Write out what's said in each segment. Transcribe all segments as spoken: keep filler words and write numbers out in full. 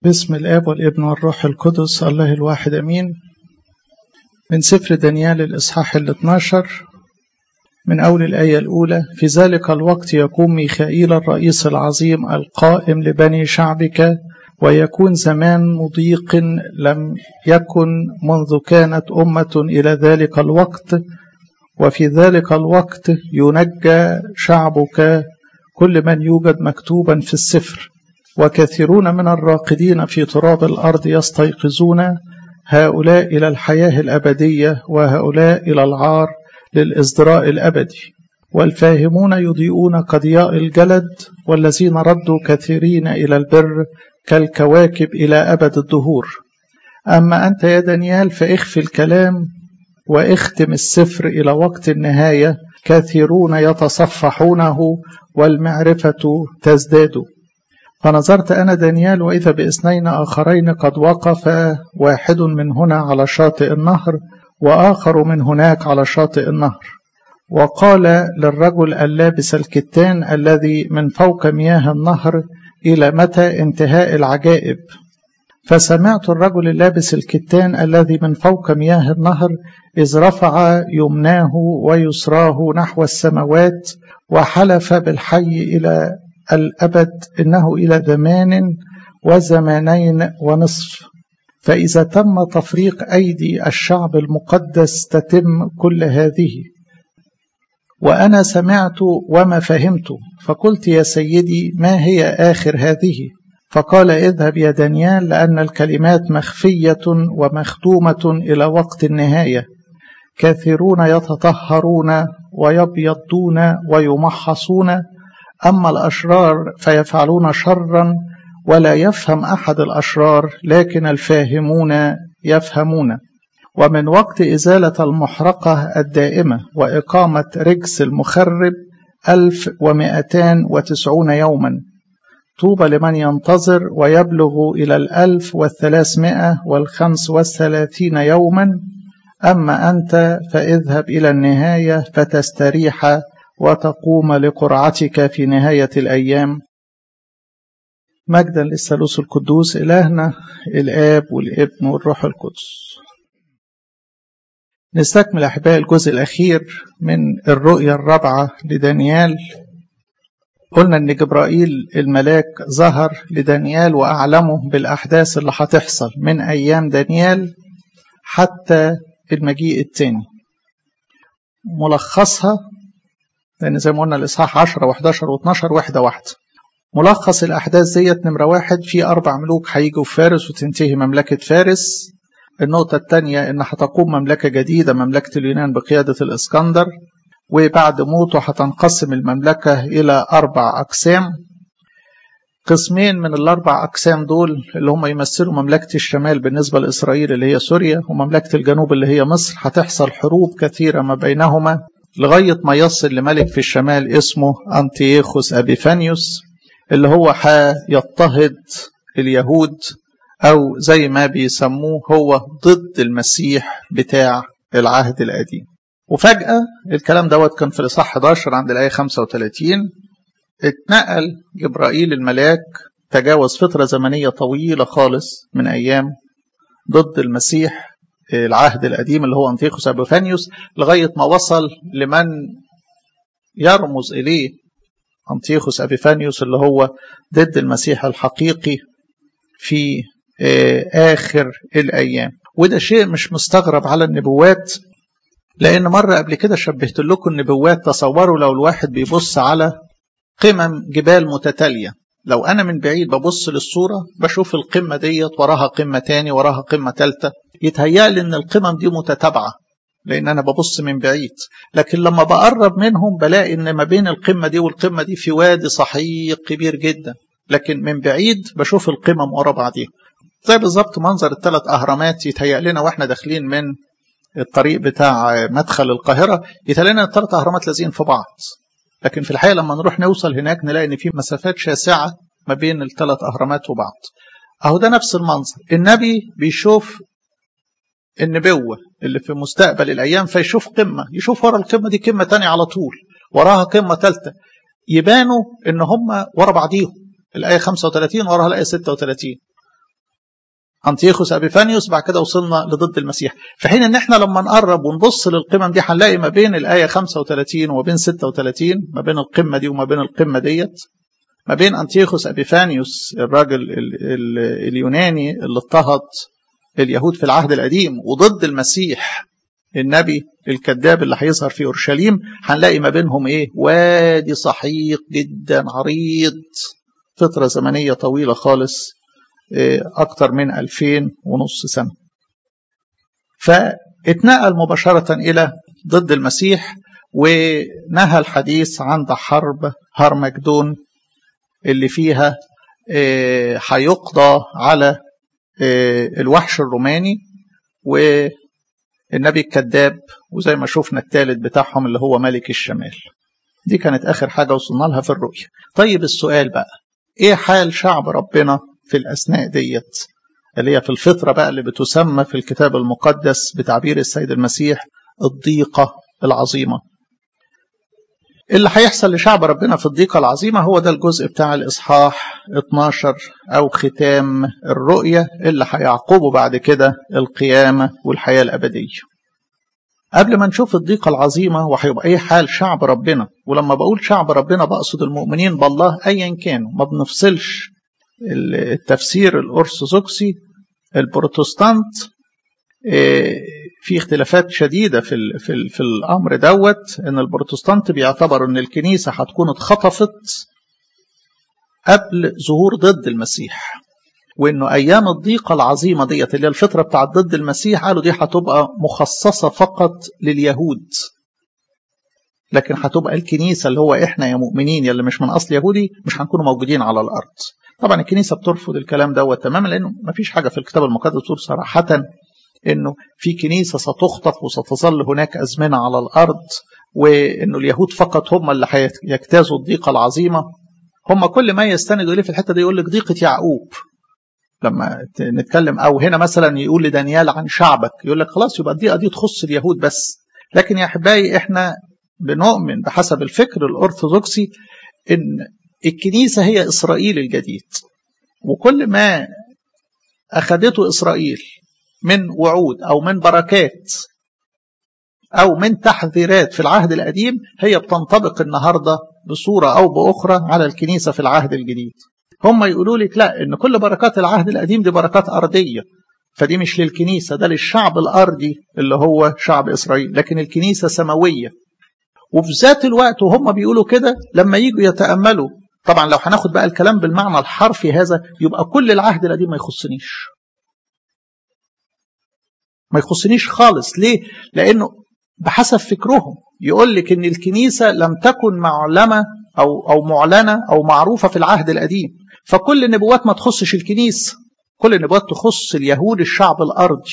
باسم الآب والابن والروح القدس الله الواحد أمين. من سفر دانيال الإصحاح الاثناشر من أول الآية الأولى. في ذلك الوقت يقوم ميخائيل الرئيس العظيم القائم لبني شعبك، ويكون زمان مضيق لم يكن منذ كانت أمة إلى ذلك الوقت، وفي ذلك الوقت ينجى شعبك كل من يوجد مكتوبا في السفر، وكثيرون من الراقدين في تراب الأرض يستيقظون، هؤلاء إلى الحياة الأبدية وهؤلاء إلى العار للإزدراء الأبدي، والفاهمون يضيئون كضياء الجلد، والذين ردوا كثيرين إلى البر كالكواكب إلى أبد الدهور. أما أنت يا دانيال فاخفي الكلام واختم السفر إلى وقت النهاية، كثيرون يتصفحونه والمعرفة تزداد. فنظرت أنا دانيال وإذا باثنين آخرين قد وقفا، واحد من هنا على شاطئ النهر وآخر من هناك على شاطئ النهر، وقال للرجل اللابس الكتان الذي من فوق مياه النهر: إلى متى انتهاء العجائب؟ فسمعت الرجل اللابس الكتان الذي من فوق مياه النهر إذ رفع يمناه ويسراه نحو السماوات، وحلف بالحي إلى الأبد إنه إلى زمان وزمانين ونصف، فإذا تم تفريق أيدي الشعب المقدس تتم كل هذه. وأنا سمعت وما فهمت، فقلت يا سيدي ما هي آخر هذه؟ فقال: اذهب يا دانيال، لأن الكلمات مخفية ومختومة إلى وقت النهاية، كثيرون يتطهرون ويبيضون ويمحصون، أما الأشرار فيفعلون شرا، ولا يفهم أحد الأشرار، لكن الفاهمون يفهمون. ومن وقت إزالة المحرقة الدائمة وإقامة رجس المخرب ألف ومائتان وتسعون يوما. طوبى لمن ينتظر ويبلغ إلى الألف والثلاثمائة والخمس والثلاثين يوما. أما أنت فاذهب إلى النهاية فتستريح وتقوم لقرعتك في نهاية الأيام. مجدا للثالوث القدوس إلهنا الآب والابن والروح القدس. نستكمل أحباء الجزء الأخير من الرؤية الرابعة لدانيال. قلنا أن جبرائيل الملاك ظهر لدانيال وأعلمه بالأحداث اللي هتحصل من أيام دانيال حتى المجيء الثاني. ملخصها لأن زي ما قلنا الإصحاح عشرة وحداشر واثناشر وحدة واحدة. ملخص الأحداث ديت: نمرة واحد، في أربع ملوك هيجوا في فارس وتنتهي مملكة فارس. النقطة الثانية إن هتقوم مملكة جديدة، مملكة اليونان بقيادة الإسكندر، وبعد موته هتنقسم المملكة إلى أربع أقسام. قسمين من الأربع أقسام دول اللي هم يمثلوا مملكة الشمال بالنسبة لإسرائيل اللي هي سوريا، ومملكة الجنوب اللي هي مصر. هتحصل حروب كثيرة ما بينهما لغاية ما يصل لملك في الشمال اسمه أنتيوخوس أبيفانيوس، اللي هو هيضطهد اليهود، أو زي ما بيسموه هو ضد المسيح بتاع العهد القديم. وفجأة الكلام دوت كان في الإصحاح حداشر عند الآية خمسة وثلاثين. اتنقل جبرائيل الملاك، تجاوز فترة زمنية طويلة خالص من أيام ضد المسيح العهد القديم اللي هو أنتيوخوس أبيفانيوس، لغاية ما وصل لمن يرمز إليه أنتيوخوس أبيفانيوس اللي هو ضد المسيح الحقيقي في آخر الأيام. وده شيء مش مستغرب على النبوات، لأن مرة قبل كده شبهت لكم النبوات. تصوروا لو الواحد بيبص على قمم جبال متتالية، لو أنا من بعيد ببص للصورة بشوف القمة ديت وراها قمة تاني وراها قمة تالتة، يتهيألي إن القمم دي متتابعة لأن أنا ببص من بعيد. لكن لما بقرب منهم بلاقي إن ما بين القمة دي والقمة دي في وادي صحيح كبير جدا، لكن من بعيد بشوف القمم ورا بعضيها. زي بالظبط منظر الثلاث أهرامات. يتهيأ لنا وإحنا داخلين من الطريق بتاع مدخل القاهرة، يتهيأ لنا الثلاث أهرامات لازقين في بعض، لكن في الحقيقة لما نروح نوصل هناك نلاقي إن في مسافات شاسعة ما بين الثلاث أهرامات وبعض. أهو ده نفس المنظر. النبي بيشوف النبوة اللي في مستقبل الأيام، فيشوف قمة، يشوف ورا القمة دي قمة تانية على طول، وراها قمة ثالثة، يبانوا إن هم ورا بعضيهم. الآية خمسة وثلاثين وراها الآية ستة وثلاثين. أنطيوخوس أبيفانيوس، بعد كده وصلنا لضد المسيح. في حين ان احنا لما نقرب ونبص للقمم دي هنلاقي ما بين الآية خمسة وثلاثين وما بين ستة وثلاثين، ما بين القمة دي وما بين القمة ديت، ما بين أنطيوخوس أبيفانيوس الراجل ال ال اليوناني اللي اضطهد اليهود في العهد القديم وضد المسيح النبي الكذاب اللي هيظهر في أورشليم، هنلاقي ما بينهم ايه؟ وادي سحيق جدا عريض، فترة زمنية طويلة خالص، أكثر من ألفين ونص سنة. فاتنقل مباشرة إلى ضد المسيح، ونهى الحديث عند حرب هرمجدون اللي فيها هيقضى على الوحش الروماني والنبي الكذاب، وزي ما شفنا الثالث بتاعهم اللي هو ملك الشمال. دي كانت آخر حاجة وصلنا لها في الرؤية. طيب السؤال بقى، إيه حال شعب ربنا في الأثناء ديت اللي هي في الفترة بقى اللي بتسمى في الكتاب المقدس بتعبير السيد المسيح الضيقة العظيمة؟ اللي هيحصل لشعب ربنا في الضيقة العظيمة هو ده الجزء بتاع الإصحاح اتناشر أو ختام الرؤية اللي هيعقبه بعد كده القيامة والحياة الأبدية. قبل ما نشوف الضيقة العظيمة وهيبقى ايه حال شعب ربنا، ولما بقول شعب ربنا بقصد المؤمنين بالله ايا كانوا، ما بنفصلش التفسير الأرثوذكسي البروتستانت، في اختلافات شديدة في في في الأمر دوت، إن البروتستانت بيعتبروا إن الكنيسة هتكون اتخطفت قبل ظهور ضد المسيح، وإنه أيام الضيقة العظيمة ديت اللي هي الفترة بتاعت ضد المسيح قالوا دي هتبقى مخصصة فقط لليهود، لكن هتبقى الكنيسة اللي هو إحنا يا مؤمنين يلي مش من أصل يهودي مش هنكونوا موجودين على الأرض. طبعا الكنيسة بترفض الكلام دوت تماما، لأنه ما فيش حاجة في الكتاب المقدس تقول صراحة إنه في كنيسة ستخطف وستظل هناك أزمنة على الأرض، وإنه اليهود فقط هم اللي هيجتازوا الضيقة العظيمة. هم كل ما يستندوا إليه في الحتة دي يقول لك ضيقة يعقوب لما نتكلم، أو هنا مثلا يقول لدانيال عن شعبك، يقول لك خلاص يبقى الضيقة دي تخص اليهود بس. لكن يا أحبائي إحنا بنؤمن بحسب الفكر الأرثوذكسي إن الكنيسة هي إسرائيل الجديد، وكل ما أخذته إسرائيل من وعود أو من بركات أو من تحذيرات في العهد القديم هي بتنطبق النهاردة بصورة أو بأخرى على الكنيسة في العهد الجديد. هم يقولوا لك لا، إن كل بركات العهد القديم دي بركات أرضية، فدي مش للكنيسة، ده للشعب الأرضي اللي هو شعب إسرائيل، لكن الكنيسة سماوية. وفي ذات الوقت وهم بيقولوا كده لما يجوا يتأملوا، طبعا لو هناخد بقى الكلام بالمعنى الحرفي هذا يبقى كل العهد القديم ما يخصنيش ما يخصنيش خالص. ليه؟ لأنه بحسب فكرهم يقول لك إن الكنيسة لم تكن معلمة أو أو معلنة أو معروفة في العهد القديم، فكل النبوات ما تخصش الكنيسة، كل النبوات تخص اليهود الشعب الأرضي.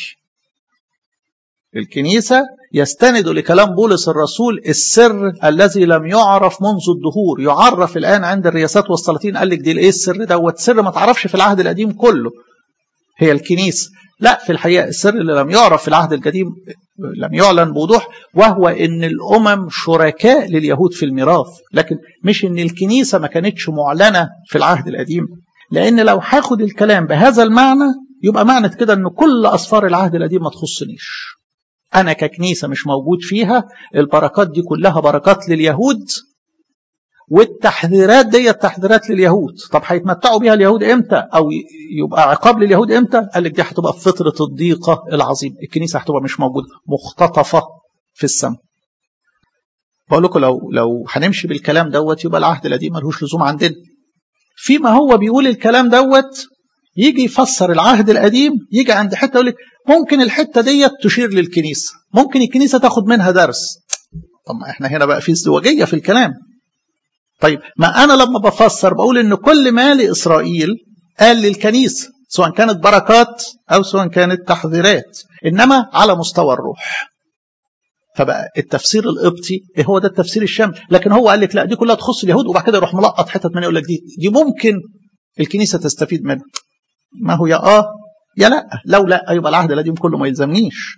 الكنيسة يستند لكلام بولس الرسول السر الذي لم يعرف منذ الدهور، يعرف الآن عند الرياسات والسلاطين. قال لك دي ايه السر دوت؟ سر ما تعرفش في العهد القديم كله، هي الكنيسة. لا، في الحقيقة السر اللي لم يعرف في العهد القديم لم يعلن بوضوح، وهو ان الأمم شركاء لليهود في الميراث، لكن مش ان الكنيسة ما كانتش معلنة في العهد القديم. لأن لو هاخد الكلام بهذا المعنى يبقى معنى كده ان كل أسفار العهد القديم ما تخصنيش، أنا ككنيسة مش موجود فيها. البركات دي كلها بركات لليهود، والتحذيرات دي التحذيرات لليهود. طب هيتمتعوا بيها اليهود امتى؟ أو يبقى عقاب لليهود امتى؟ قال لك دي هتبقى في فترة الضيقة العظيمة، الكنيسة هتبقى مش موجودة، مختطفة في السماء. بقول لكم لو لو هنمشي بالكلام دوت يبقى العهد القديم ملهوش لزوم عندنا. فيما هو بيقول الكلام دوت يجي يفسر العهد القديم، يجي عند حتة يقول لك ممكن الحتة ديت تشير للكنيسة، ممكن الكنيسة تاخد منها درس. طب ما احنا هنا بقى في ازدواجية في الكلام. طيب ما أنا لما بفسر بقول إن كل ما لإسرائيل قال للكنيسة، سواء كانت بركات أو سواء كانت تحذيرات، إنما على مستوى الروح. فبقى التفسير القبطي هو ده التفسير الشامل، لكن هو قال لك لا دي كلها تخص اليهود، وبعد كده يروح ملقط حتة من يقول لك دي دي ممكن الكنيسة تستفيد منها. ما هو يا آه يا لا، لو لا يبقى العهد القديم كله ما يلزمنيش.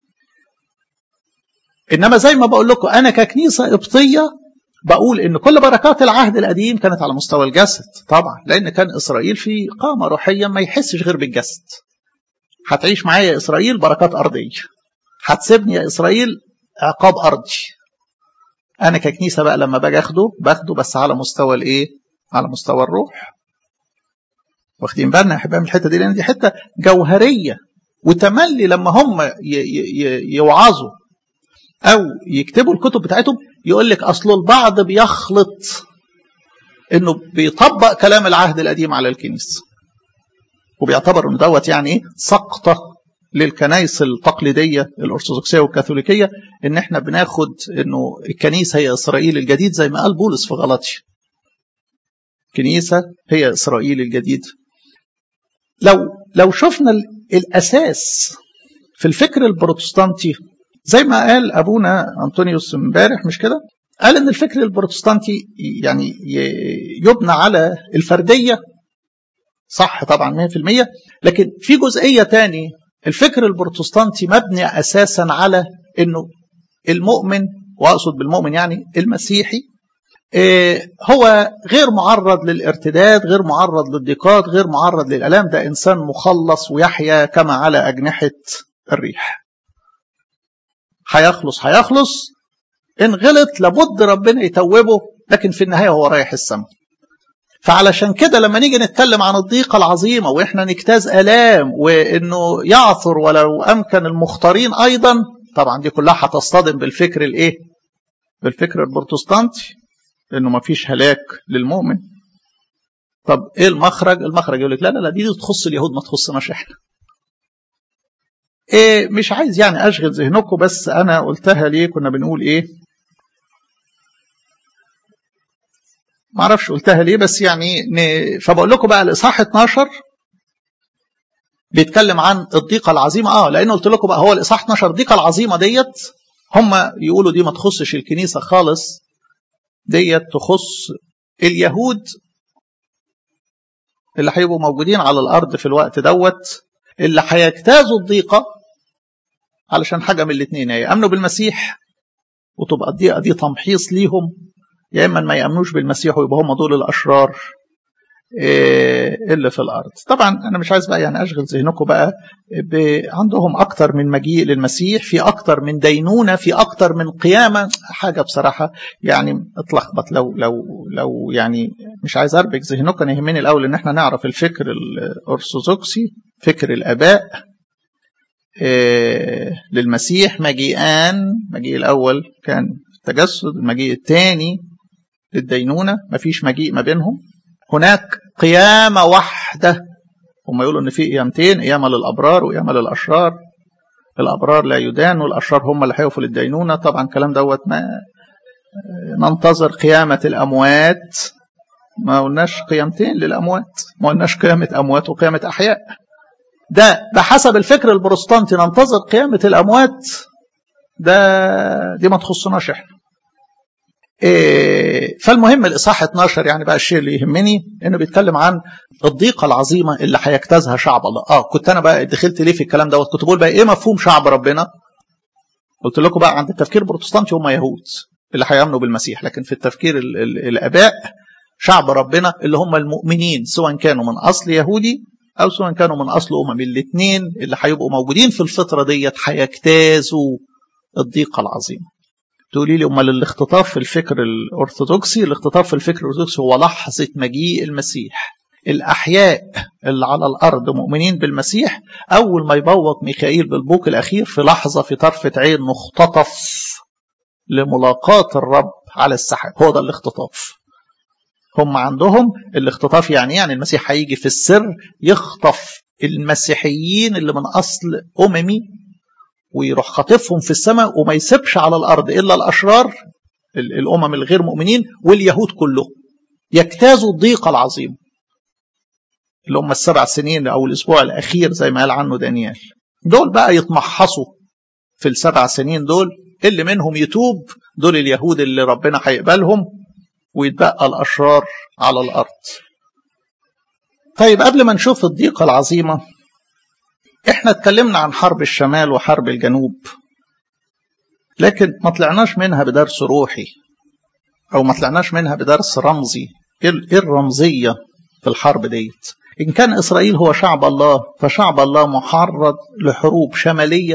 إنما زي ما بقول لكم أنا ككنيسة قبطية بقول إن كل بركات العهد القديم كانت على مستوى الجسد طبعا، لأن كان إسرائيل في قامة روحية ما يحسش غير بالجسد، هتعيش معايا يا إسرائيل بركات أرضية، هتسيبني يا إسرائيل عقاب أرضي. أنا ككنيسة بقى لما باجي أخده باخده بس على مستوى الإيه؟ على مستوى الروح. واخدين بالنا يا أحبائي من الحتة دي، لأن دي حتة جوهرية. وتملي لما هم يوعظوا أو يكتبوا الكتب بتاعتهم يقول لك أصل البعض بيخلط إنه بيطبق كلام العهد القديم على الكنيسة، وبيعتبر إنه دوت يعني إيه سقطة للكنائس التقليدية الأرثوذكسية والكاثوليكية، إن إحنا بناخد إنه الكنيسة هي إسرائيل الجديد زي ما قال بولس في غلاطيا. كنيسة هي إسرائيل الجديد. لو لو شفنا الأساس في الفكر البروتستانتي زي ما قال أبونا أنطونيوس امبارح، مش كده؟ قال إن الفكر البروتستانتي يعني يبنى على الفردية، صح طبعا مية في المية، لكن في جزئية تاني الفكر البروتستانتي مبني أساسا على إنه المؤمن، وأقصد بالمؤمن يعني المسيحي، هو غير معرض للارتداد، غير معرض للضيقات، غير معرض للألام، ده إنسان مخلص ويحيا كما على أجنحة الريح. هيخلص هيخلص إن غلط لابد ربنا يتوبه، لكن في النهاية هو رايح السماء. فعلشان كده لما نيجي نتكلم عن الضيقة العظيمة وإحنا نجتاز ألام وإنه يعثر ولو أمكن المختارين أيضا، طبعا دي كلها هتصطدم بالفكر الإيه؟ بالفكر البروتستانتي، إنه ما فيش هلاك للمؤمن. طب إيه المخرج؟ المخرج يقول لك لا لا لا دي تخص اليهود ما تخصناش إحنا. إيه مش عايز يعني أشغل ذهنكم، بس أنا قلتها ليه، كنا بنقول إيه؟ ما اعرفش قلتها ليه، بس يعني ن... فبقول لكم بقى الإصحاح اتناشر بيتكلم عن الضيقة العظيمة. اه لأنه قلت لكم بقى هو الإصحاح اتناشر الضيقة العظيمة ديت هم يقولوا دي ما تخصش الكنيسة خالص، ديت تخص اليهود اللي هيبقوا موجودين على الأرض في الوقت دوت، اللي هيجتازوا الضيقة علشان حاجة من الاثنين، يا يعني أمنوا بالمسيح وتبقى الضيقة دي تمحيص ليهم، يا إما ما يأمنوش بالمسيح ويبقى هم دول الأشرار اللي في الأرض. طبعا أنا مش عايز بقى يعني أشغل ذهنكم بقى، عندهم أكتر من مجيء للمسيح، في أكتر من دينونة، في أكتر من قيامة، حاجة بصراحة يعني اتلخبط. لو لو لو يعني مش عايز أربك ذهنكم، أنا يهمني الأول إن احنا نعرف الفكر الأرثوذكسي، فكر الآباء للمسيح مجيئان. مجيء الأول كان التجسد، المجيء الثاني للدينونة، مفيش مجيء ما بينهم. هناك قيامة واحدة، هم يقولوا ان في قيامتين، قيامة للأبرار وقيامة للأشرار. الأبرار لا يدان والأشرار هم اللي هيقفوا للدينونة. طبعا الكلام دوت ما ننتظر قيامة الأموات، ما قلناش قيامتين للأموات، ما قلناش قيامة أموات وقيامة أحياء. ده بحسب الفكر البروتستانتي ننتظر قيامة الأموات، ده دي ما تخصناش احنا. إيه فالمهم الإصحاح اتناشر يعني بقى الشيء اللي يهمني انه بيتكلم عن الضيقة العظيمة اللي هيجتازها شعب الله. اه كنت انا بقى دخلت ليه في الكلام دوت، كنت بقول بقى ايه مفهوم شعب ربنا. قلت لكم بقى عند التفكير البروتستانتي هم يهود اللي هيامنوا بالمسيح، لكن في التفكير ال ال الآباء شعب ربنا اللي هم المؤمنين، سواء كانوا من أصل يهودي أو سواء كانوا من أصل أممي، الاثنين اللي هيبقوا موجودين في الفترة ديت هيجتازوا الضيقة العظيمة. تقولي لي امال الاختطاف في الفكر الارثوذكسي؟ الاختطاف في الفكر الارثوذكسي هو لحظه مجيء المسيح. الاحياء اللي على الارض مؤمنين بالمسيح اول ما يبوق ميخائيل بالبوق الاخير في لحظه في طرفه عين نختطف لملاقاة الرب على السحاب. هو ده الاختطاف. هم عندهم الاختطاف يعني يعني المسيح هيجي في السر يخطف المسيحيين اللي من اصل اممي ويروح خاطفهم في السماء، وما يسيبش على الأرض إلا الأشرار الأمم الغير مؤمنين واليهود كلهم يجتازوا الضيقة العظيمة اللي هم السبع سنين أو الأسبوع الأخير زي ما قال عنه دانيال. دول بقى يتمحصوا في السبع سنين دول، اللي منهم يتوب دول اليهود اللي ربنا هيقبلهم، ويتبقى الأشرار على الأرض. طيب قبل ما نشوف الضيقة العظيمة، احنا اتكلمنا عن حرب الشمال وحرب الجنوب، لكن ما طلعناش منها بدرس روحي او ما طلعناش منها بدرس رمزي. ايه الرمزية في الحرب ديت؟ إن كان إسرائيل هو شعب الله، فشعب الله محرض لحروب شمالية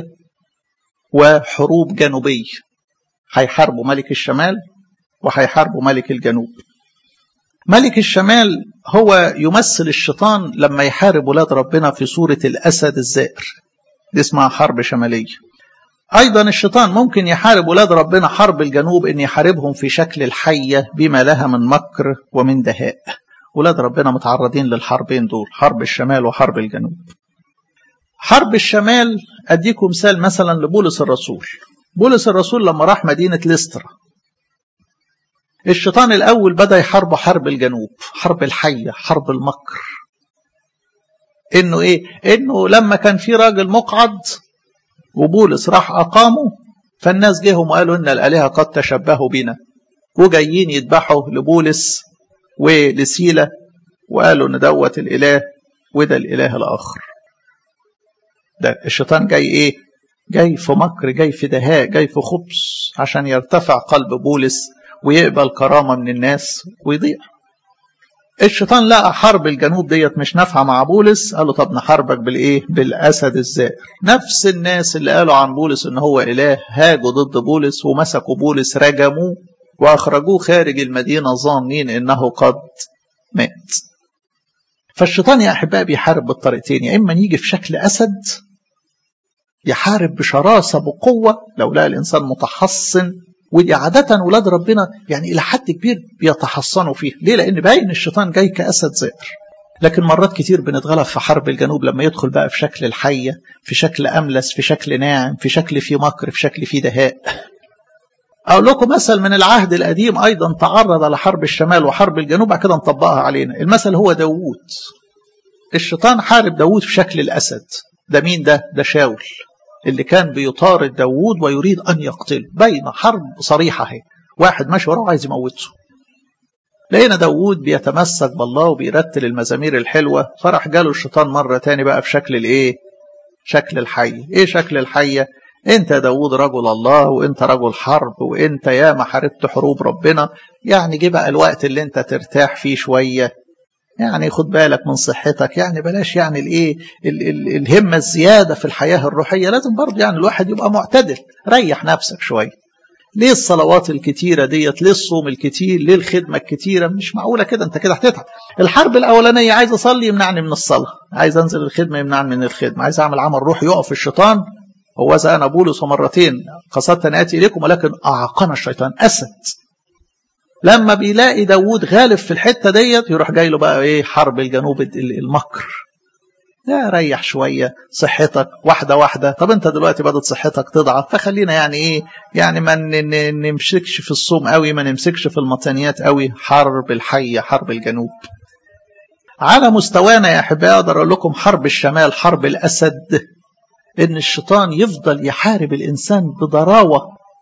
وحروب جنوبية. هيحاربوا ملك الشمال وهيحاربوا ملك الجنوب. ملك الشمال هو يمثل الشيطان لما يحارب ولاد ربنا في صورة الأسد الزائر، دي اسمها حرب شمالية. أيضا الشيطان ممكن يحارب ولاد ربنا حرب الجنوب، إن يحاربهم في شكل الحية بما لها من مكر ومن دهاء. ولاد ربنا متعرضين للحربين دول، حرب الشمال وحرب الجنوب. حرب الشمال أديكم مثال مثلا لبولس الرسول. بولس الرسول لما راح مدينة ليسترا، الشيطان الأول بدأ يحارب حرب الجنوب، حرب الحية، حرب المكر. إنه إيه؟ إنه لما كان في راجل مقعد وبولس راح أقامه، فالناس جيهم وقالوا إن الآلهة قد تشبهوا بنا، وجايين يذبحوا لبولس ولسيلة، وقالوا إن دوت الإله وده الإله الآخر. ده الشيطان جاي إيه؟ جاي في مكر، جاي في دهاء، جاي في خبث، عشان يرتفع قلب بولس ويقبل كرامة من الناس ويضيع. الشيطان لقى حرب الجنوب ديت مش نافعة مع بولس، قالوا طب نحاربك بالإيه؟ بالأسد الزائر. نفس الناس اللي قالوا عن بولس إن هو إله هاجوا ضد بولس ومسكوا بولس، رجموه وأخرجوه خارج المدينة ظانين إنه قد مات. فالشيطان يا أحبائي بيحارب بالطريقتين، يا إما يجي في شكل أسد يحارب بشراسة بقوة لو لقى الإنسان متحصن، ودي عادة ولاد ربنا يعني إلى حد كبير بيتحصنوا فيه. ليه؟ لأن باين الشيطان جاي كأسد زائر. لكن مرات كتير بنتغلب في حرب الجنوب لما يدخل بقى في شكل الحية، في شكل أملس، في شكل ناعم، في شكل فيه مكر، في شكل فيه دهاء. أقول لكم مثل من العهد القديم أيضا تعرض لحرب الشمال وحرب الجنوب، بعد كده نطبقها علينا. المثل هو داوود. الشيطان حارب داوود في شكل الأسد. ده مين ده؟ ده شاول اللي كان بيطارد داوود ويريد أن يقتله. بين حرب صريحة هي، واحد ماشي وراه عايز يموته. لقينا داوود بيتمسك بالله وبيرتل المزامير الحلوة، فرح جاله الشيطان مرة تاني بقى في شكل الايه؟ شكل الحية. ايه شكل الحية؟ انت يا داوود رجل الله، وانت رجل حرب، وانت يا ما حاربت حروب ربنا، يعني جه بقى الوقت اللي انت ترتاح فيه شوية، يعني خد بالك من صحتك، يعني بلاش يعني الايه ال ال الهمة الزيادة في الحياة الروحية، لازم برضه يعني الواحد يبقى معتدل، ريح نفسك شوية. ليه الصلوات الكتيرة ديت؟ ليه الصوم الكتير؟ ليه الخدمة الكتيرة؟ مش معقولة كده، انت كده هتتعب. الحرب الأولانية عايز أصلي يمنعني من الصلاة، عايز أنزل الخدمة يمنعني من الخدمة، عايز أعمل عمل روحي يقف الشيطان. هو ذا أنا بولس مرتين قصدت أن آتي إليكم ولكن أعاقنا الشيطان، أسد. لما بيلاقي داوود غالب في الحتة ديت يروح جاي له بقى ايه؟ حرب الجنوب، المكر. لا ريح شوية صحتك واحدة واحدة. طب انت دلوقتي بدأت صحتك تضعف، فخلينا يعني ايه؟ يعني ما نمسكش في الصوم قوي، ما نمسكش في المطانيات قوي. حرب الحية، حرب الجنوب. على مستوانا يا احبائي اقدر اقول لكم حرب الشمال، حرب الاسد، ان الشيطان يفضل يحارب الانسان بضراوة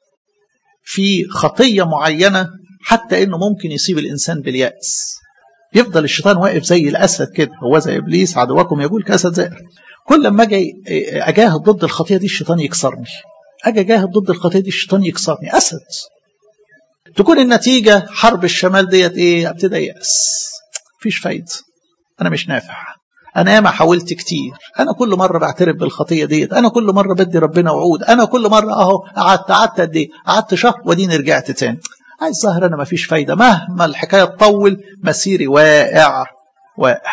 في خطية معينة، حتى انه ممكن يصيب الانسان باليأس. يفضل الشيطان واقف زي الاسد كده، هو زي ابليس عدوكم يقول كاسد زائر. كل ما اجي اجاهد ضد الخطيه دي الشيطان يكسرني، اجي اجاهد ضد الخطيه دي الشيطان يكسرني. اسد. تكون النتيجه حرب الشمال ديت ايه؟ ابتدى يأس، مفيش فايده، انا مش نافع، انا ياما حاولت كتير، انا كل مره بعترف بالخطيه ديت، انا كل مره بدي ربنا وعود، انا كل مره اهو قعدت قعدت قد ايه؟ قعدت شهر وديني رجعت تاني. عايز ظاهر أنا مفيش فايدة، مهما الحكاية تطول مسيري واقع واقع.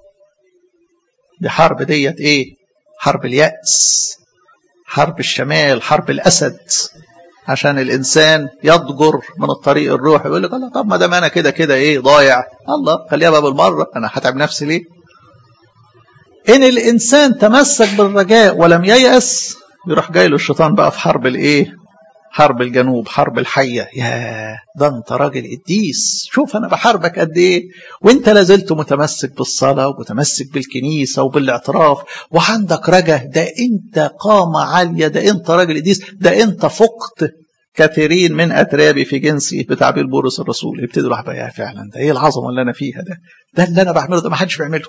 دي حرب ديت إيه؟ حرب اليأس، حرب الشمال، حرب الأسد، عشان الإنسان يضجر من الطريق الروحي. يقول لك الله طب ما دام أنا كده كده إيه ضايع، الله خليها بقى بالمرة، أنا هتعب نفسي ليه؟ إن الإنسان تمسك بالرجاء ولم ييأس، يروح جاي له الشيطان بقى في حرب الإيه؟ حرب الجنوب، حرب الحية. يا ده انت راجل قديس، شوف انا بحاربك قد ايه وانت لازلت متمسك بالصلاة ومتمسك بالكنيسة وبالاعتراف وعندك رجاء. ده انت قامة عالية، ده انت راجل قديس، ده انت فقت كثيرين من اترابي في جنسي بتعبير بولس الرسول. يبتدي الواحد بقى فعلا ده ايه العظمة اللي انا فيها، ده ده اللي انا بعمله ده ما حدش بيعمله.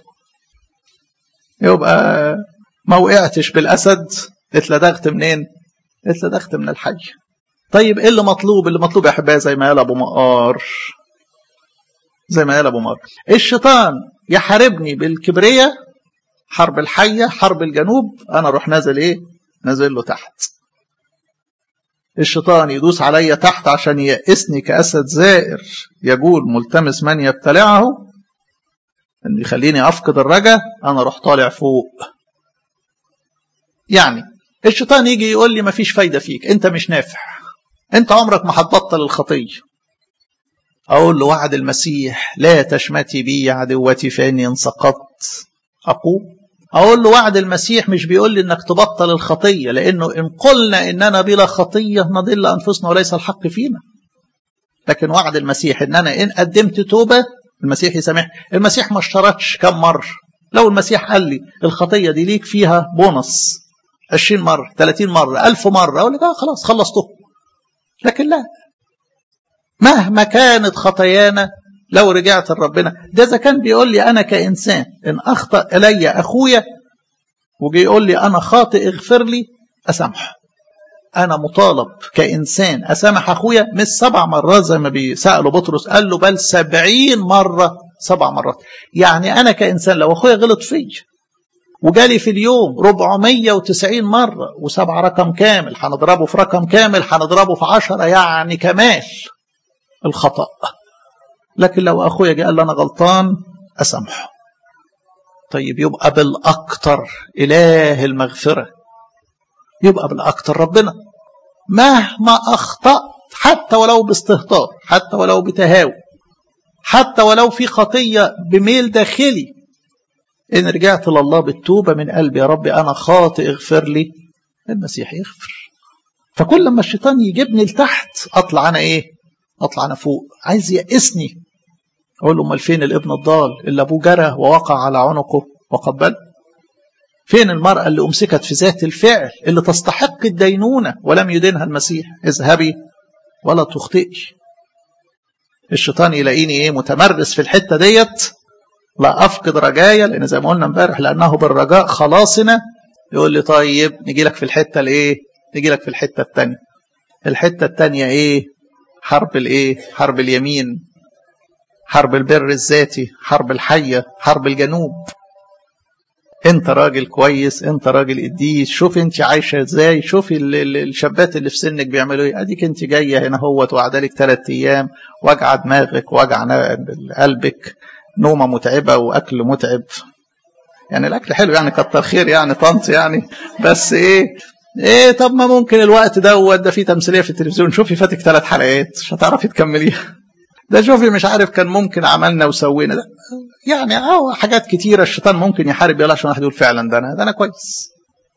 يبقى ما وقعتش بالاسد، اتلدغت منين؟ اتلدغت من الحي. طيب ايه اللي مطلوب؟ اللي مطلوب يا احبائي زي ما قال ابو مقار، زي ما قال ابو مقار، الشيطان يحاربني بالكبرية، حرب الحية، حرب الجنوب، أنا أروح نازل إيه؟ نازل له تحت. الشيطان يدوس عليا تحت عشان يأسني كأسد زائر يجول ملتمس من يبتلعه، أن يخليني أفقد الرجاء، أنا أروح طالع فوق. يعني الشيطان يجي يقول لي مفيش فايدة فيك، أنت مش نافع، أنت عمرك ما هتبطل الخطية. أقول له وعد المسيح لا تشمتي بي يا عدوتي فإني إن سقطت أقوم. أقول له وعد المسيح مش بيقول لي إنك تبطل الخطية، لأنه إن قلنا إننا بلا خطية نضل أنفسنا وليس الحق فينا. لكن وعد المسيح إن أنا إن قدمت توبة المسيح يسامح. المسيح ما اشترطش كم مرة. لو المسيح قال لي الخطية دي ليك فيها بونص عشرين مرة، ثلاثين مرة، ألف مرة، أقول لك آه خلاص خلصته. لكن لا، مهما كانت خطايانا لو رجعت لربنا، ده إذا كان بيقول لي أنا كإنسان إن أخطأ إلي أخويا وجي يقول لي أنا خاطئ اغفر لي، أسامحه. أنا مطالب كإنسان أسامح أخويا مش سبع مرات زي ما بيسألوا بطرس، قال له بل سبعين مرة، سبع مرات. يعني أنا كإنسان لو أخويا غلط فيه وجالي في اليوم ربعمية وتسعين مرة وسبع رقم كامل، هنضربه في رقم كامل، هنضربه في عشرة، يعني كمال الخطأ. لكن لو أخويا جاء قال أنا غلطان، أسامحه. طيب يبقى بالأكتر إله المغفرة، يبقى بالأكتر ربنا. مهما أخطأت حتى ولو باستهتار، حتى ولو بتهاوي، حتى ولو في خطية بميل داخلي، إن رجعت لله بالتوبة من قلبي يا ربي أنا خاطئ اغفر لي، المسيح يغفر. فكل لما الشيطان يجيبني لتحت أطلع أنا إيه؟ أطلع أنا فوق. عايز يأسني، أقول له أمال فين الابن الضال اللي أبوه جرى ووقع على عنقه وقبله؟ فين المرأة اللي أمسكت في ذات الفعل اللي تستحق الدينونة ولم يدينها المسيح؟ اذهبي ولا تخطئي. الشيطان يلاقيني إيه؟ متمرس في الحتة ديت، لا أفقد رجايا، لأن زي ما قلنا امبارح لأنه بالرجاء خلاصنا. يقول لي طيب نجي لك في الحتة الإيه؟ نجي لك في الحتة التانية. الحتة التانية إيه؟ حرب الإيه؟ حرب اليمين، حرب البر الذاتي، حرب الحية، حرب الجنوب. انت راجل كويس، انت راجل قديس، شوف انت عايشة ازاي، شوفي الشابات اللي في سنك بيعملوا ايه. اديك انت جاية هنا هوت وقعدالك ثلاث ايام، وجع دماغك وجع قلبك، نومة متعبة واكل متعب. يعني الاكل حلو يعني كتر خير يعني طنط يعني، بس ايه ايه طب ما ممكن الوقت دوت ده في تمثيلية في التلفزيون، شوفي فاتك ثلاث حلقات مش هتعرفي تكمليها. ده شوفي مش عارف كان ممكن عملنا وسوينا ده. يعني اه حاجات كتيرة الشيطان ممكن يحارب يلا عشان واحد يقول فعلا ده انا ده انا كويس.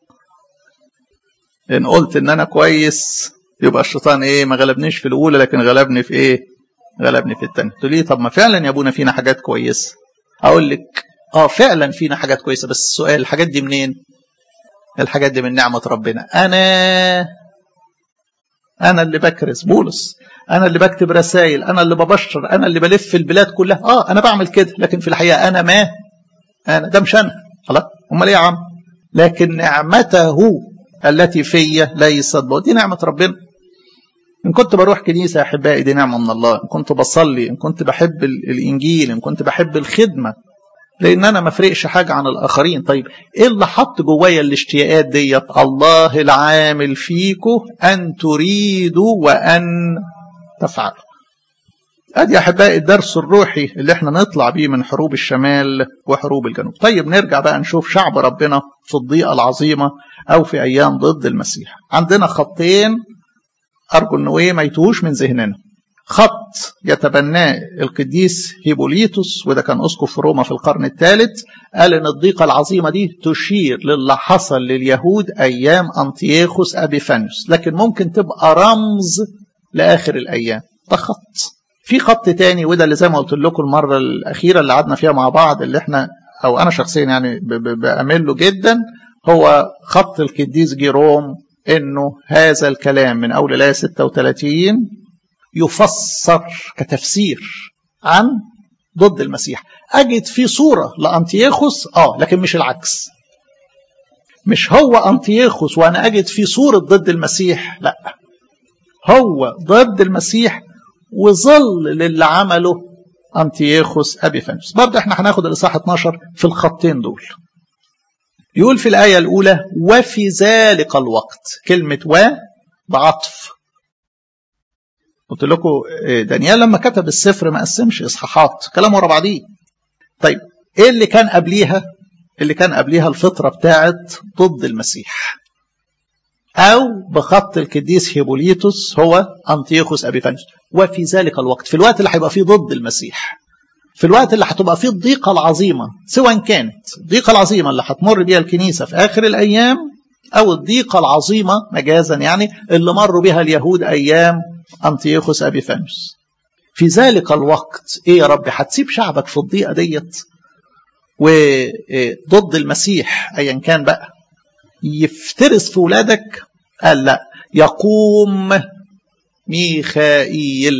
ان قلت ان انا كويس يبقى الشيطان ايه؟ ما غلبنيش في الاولى لكن غلبني في ايه؟ غلبني في الثانيه. تقول لي طب ما فعلا يا ابونا فينا حاجات كويسه. اقول لك اه فعلا فينا حاجات كويسه، بس السؤال الحاجات دي منين؟ الحاجات دي من نعمه ربنا. انا انا اللي بكرس بولس، انا اللي بكتب رسائل، انا اللي ببشر، انا اللي بلف البلاد كلها. اه انا بعمل كده، لكن في الحقيقه انا ما انا ده مش انا. خلاص امال ايه يا عم؟ لكن نعمته التي فيا ليست بو، دي نعمه ربنا. ان كنت بروح كنيسه يا احبائي دي نعمه من الله، ان كنت بصلي، ان كنت بحب الانجيل، ان كنت بحب الخدمه، لان انا ما فرقش حاجه عن الاخرين. طيب ايه اللي حط جوايا الاشتياقات ديت؟ الله العامل فيكم ان تريدوا وان تفعلوا. ادي يا احبائي الدرس الروحي اللي احنا نطلع بيه من حروب الشمال وحروب الجنوب. طيب نرجع بقى نشوف شعب ربنا في الضيقه العظيمه او في ايام ضد المسيح. عندنا خطين ارجو انه ايه ما يتوهوش من ذهننا. خط يتبناه القديس هيبوليتوس، وده كان اسقف في روما في القرن الثالث، قال ان الضيقه العظيمه دي تشير للي حصل لليهود ايام انطياخوس ابيفانيوس، لكن ممكن تبقى رمز لاخر الايام. ده خط. في خط تاني وده اللي زي ما قلت لكم المره الاخيره اللي قعدنا فيها مع بعض، اللي احنا او انا شخصيا يعني بامل له جدا، هو خط القديس جيروم، انه هذا الكلام من اول الايه ستة وثلاثين يفسر كتفسير عن ضد المسيح. أجد في صورة لأنطياخوس آه لكن مش العكس. مش هو أنطياخوس وأنا أجد في صورة ضد المسيح، لا، هو ضد المسيح وظل للي عمله أنتيوخوس أبيفانيوس. برضه احنا هناخد الإصحاح اتناشر في الخطين دول. يقول في الآية الأولى وفي ذلك الوقت، كلمة و بعطف. قلت لكم دانيال لما كتب السفر ما قسمش إصحاحات، كلام ورا بعضيه. طيب ايه اللي كان قبليها؟ اللي كان قبليها الفترة بتاعت ضد المسيح، أو بخط القديس هيبوليتوس هو أنتيوخوس أبيفانيوس. وفي ذلك الوقت، في الوقت اللي هيبقى فيه ضد المسيح، في الوقت اللي هتبقى فيه الضيقة العظيمة، سواء كانت الضيقة العظيمة اللي هتمر بيها الكنيسة في آخر الأيام، أو الضيقة العظيمة مجازا يعني اللي مروا بها اليهود أيام أنتيوخوس أبيفانيوس. في ذلك الوقت إيه يا رب؟ هتسيب شعبك في الضيقة ديت وضد المسيح أيا كان بقى يفترس في ولادك؟ قال لا، يقوم ميخائيل.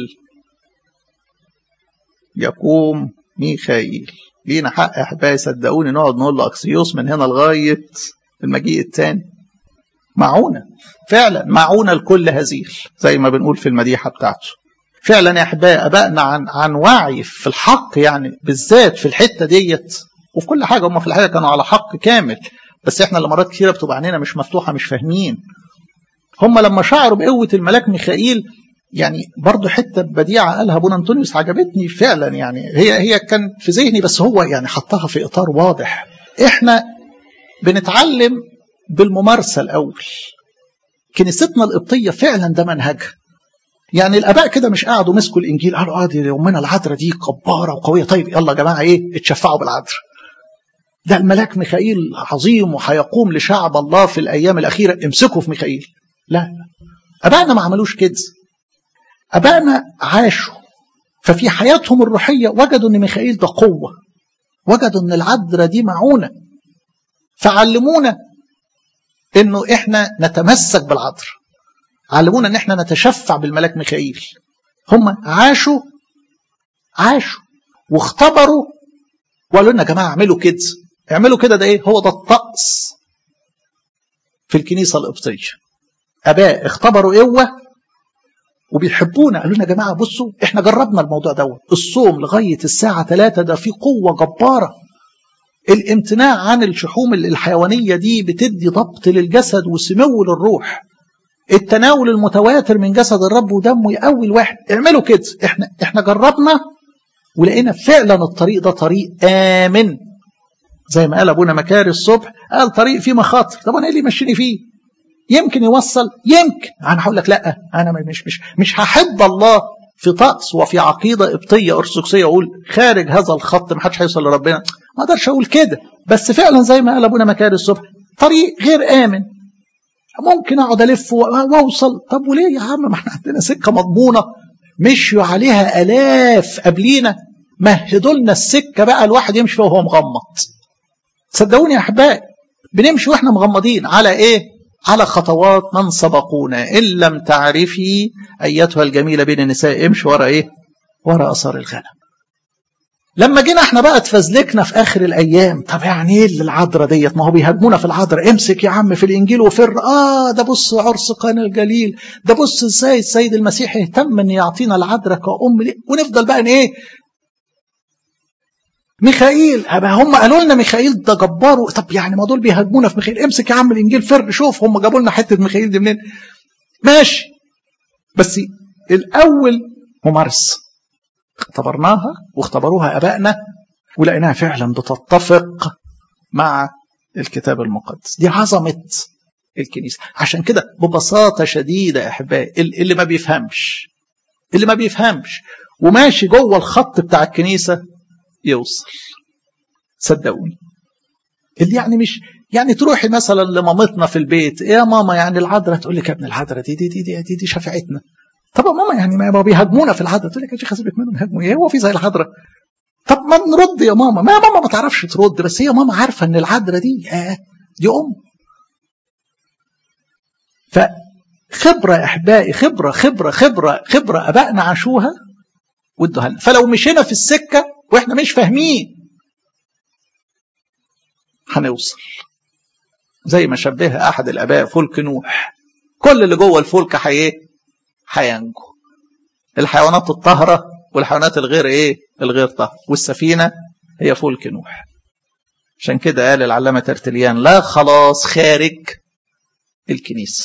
يقوم ميخائيل. لينا حق احبائي صدقوني نقعد نقول له اكسيوس من هنا لغايه المجيء الثاني. معونه فعلا، معونه لكل هزيل زي ما بنقول في المديحه بتاعته. فعلا يا احبائي ابائنا عن عن وعي في الحق، يعني بالذات في الحته ديت وفي كل حاجه هم في الحقيقه كانوا على حق كامل، بس احنا اللي مرات كثيره بتبقى عينينا مش مفتوحه مش فاهمين. هم لما شعروا بقوه الملاك ميخائيل، يعني برضو حته بديعه قالها ابونا انطونيوس عجبتني فعلا، يعني هي هي كان في ذهني بس هو يعني حطها في اطار واضح. احنا بنتعلم بالممارسه الاول. كنيستنا القبطيه فعلا ده منهجها. يعني الاباء كده مش قعدوا مسكوا الانجيل قالوا اه دي يومنا العذراء دي كباره وقويه، طيب يلا يا جماعه ايه اتشفعوا بالعذراء. ده الملاك ميخائيل عظيم وهيقوم لشعب الله في الايام الاخيره، امسكوا في ميخائيل. لا، ابائنا ما عملوش كده. ابائنا عاشوا، ففي حياتهم الروحيه وجدوا ان ميخائيل ده قوه، وجدوا ان العذراء دي معونه، فعلمونا انه احنا نتمسك بالعذراء، علمونا ان احنا نتشفع بالملاك ميخائيل. هم عاشوا عاشوا واختبروا وقالوا لنا يا جماعه اعملوا كده اعملوا كده. ده ايه هو؟ ده الطقس في الكنيسه القبطيه. اباء اختبروا قوه وبيحبونا، قالوا لنا يا جماعه بصوا احنا جربنا الموضوع دوت، الصوم لغايه الساعه ثلاثة ده فيه قوه جباره. الامتناع عن الشحوم الحيوانيه دي بتدي ضبط للجسد وسمو للروح. التناول المتواتر من جسد الرب ودمه يقوي الواحد. اعملوا كده. احنا احنا جربنا ولقينا فعلا الطريق ده طريق امن، زي ما قال ابونا مكاري الصبح، قال طريق فيه مخاطر. طب انا ايه اللي يمشيني فيه؟ يمكن يوصل، يمكن. انا هقول لك لا، انا مش مش مش هحب الله في طقس وفي عقيده قبطيه ارثوذكسيه اقول خارج هذا الخط ما حدش هيوصل لربنا. ما اقدرش اقول كده، بس فعلا زي ما قال ابونا مكاري الصبح طريق غير امن. ممكن اقعد الف واوصل. طب وليه يا عم؟ ما احنا عندنا سكه مضمونه مشيوا عليها الاف قبلينا، مهدوا لنا السكه بقى الواحد يمشي فيها وهو مغمض. صدقوني يا احبائي بنمشي واحنا مغمضين على ايه؟ على خطوات من سبقونا. ان لم تعرفي ايتها الجميله بين النساء امشي ورا ايه؟ ورا اثار الغنم. لما جينا احنا بقى اتفزلكنا في اخر الايام، طب يعني ايه اللي العذراء ديت؟ ما هو بيهاجمونا في العذراء. امسك يا عم في الانجيل وفر. اه ده بص عرس قانا الجليل، ده بص ازاي السيد المسيح يهتم ان يعطينا العذراء كأم ليه، ونفضل بقى ان ايه؟ ميخائيل. هم قالوا لنا ميخائيل ده جبار. طب يعني ما دول بيهاجمونا في ميخائيل. امسك يا عم الانجيل فر، شوف هم جابوا لنا حته ميخائيل دي منين. ماشي، بس الاول ممارسه. اختبرناها واختبروها ابائنا ولقيناها فعلا بتتفق مع الكتاب المقدس. دي عظمه الكنيسه. عشان كده ببساطه شديده يا احبائي اللي ما بيفهمش اللي ما بيفهمش وماشي جوه الخط بتاع الكنيسه يوصل. صدقوني اللي يعني مش يعني تروحي مثلا لمامتنا في البيت، ايه يا ماما يعني العذراء، تقول لك يا ابن العذراء دي دي دي دي, دي, دي شفاعتنا. طب يا ماما يعني ما بيهاجمونا في العذراء، تقول لك يا شيخ سيبك منهم يهاجموا ايه، هو في زي العذراء؟ طب ما نرد يا ماما. ما يا ماما ما تعرفش ترد، بس هي ماما عارفه ان العذراء دي آه دي ام. فخبره يا احبائي، خبره خبره خبره خبره ابائنا عاشوها وادوها لنا. فلو مشينا في السكه واحنا مش فاهمين هنوصل. زي ما شبهها احد الاباء فلك نوح، كل اللي جوه الفلك حي هينجو. الحيوانات الطاهره والحيوانات الغير ايه الغير طاهرة، والسفينة هي فلك نوح. عشان كده قال العلامة ترتليان لا خلاص خارج الكنيسة.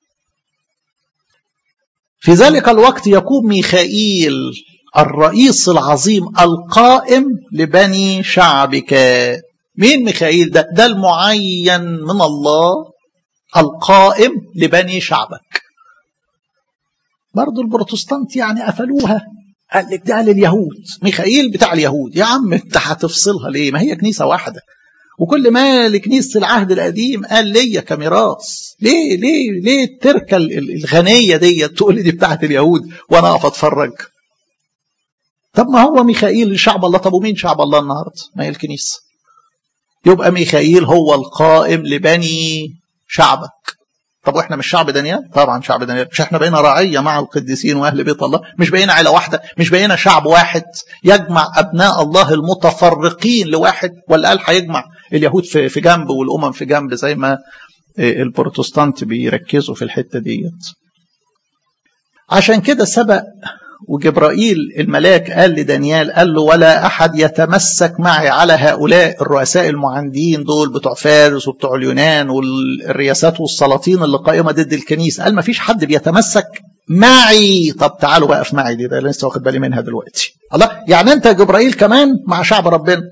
في ذلك الوقت يقوم ميخائيل الرئيس العظيم القائم لبني شعبك. مين ميخائيل ده؟ ده المعين من الله القائم لبني شعبك. برضو البروتستانت يعني قفلوها، قال لك ده لليهود، ميخائيل بتاع اليهود. يا عم انت هتفصلها ليه؟ ما هي كنيسة واحدة، وكل ما لكنيسة العهد القديم قال ليا كميراث. ليه ليه ليه التركة الغنية دي تقول لي دي بتاعت اليهود وانا اقف اتفرج؟ طب ما هو ميخائيل شعب الله. طب ومين شعب الله النهارده؟ ما هي الكنيسة. يبقى ميخائيل هو القائم لبني شعبك. طب واحنا مش شعب دانيال؟ طبعا شعب دانيال. مش احنا بقينا رعية مع القديسين واهل بيت الله؟ مش بقينا عيلة واحدة؟ مش بقينا شعب واحد يجمع ابناء الله المتفرقين لواحد؟ ولا قال هيجمع اليهود في في جنب والامم في جنب زي ما البروتستانت بيركزوا في الحتة ديت؟ عشان كده سبق وجبرائيل الملاك قال لدانيال، قال له ولا أحد يتمسك معي على هؤلاء الرؤساء المعاندين دول بتوع فارس وبتوع اليونان والرياسات والسلاطين اللي قائمة ضد الكنيسة. قال ما فيش حد بيتمسك معي. طب تعالوا بقى في معي دي، ده لسه واخد بالي منها دلوقتي. الله، يعني أنت جبرائيل كمان مع شعب ربنا؟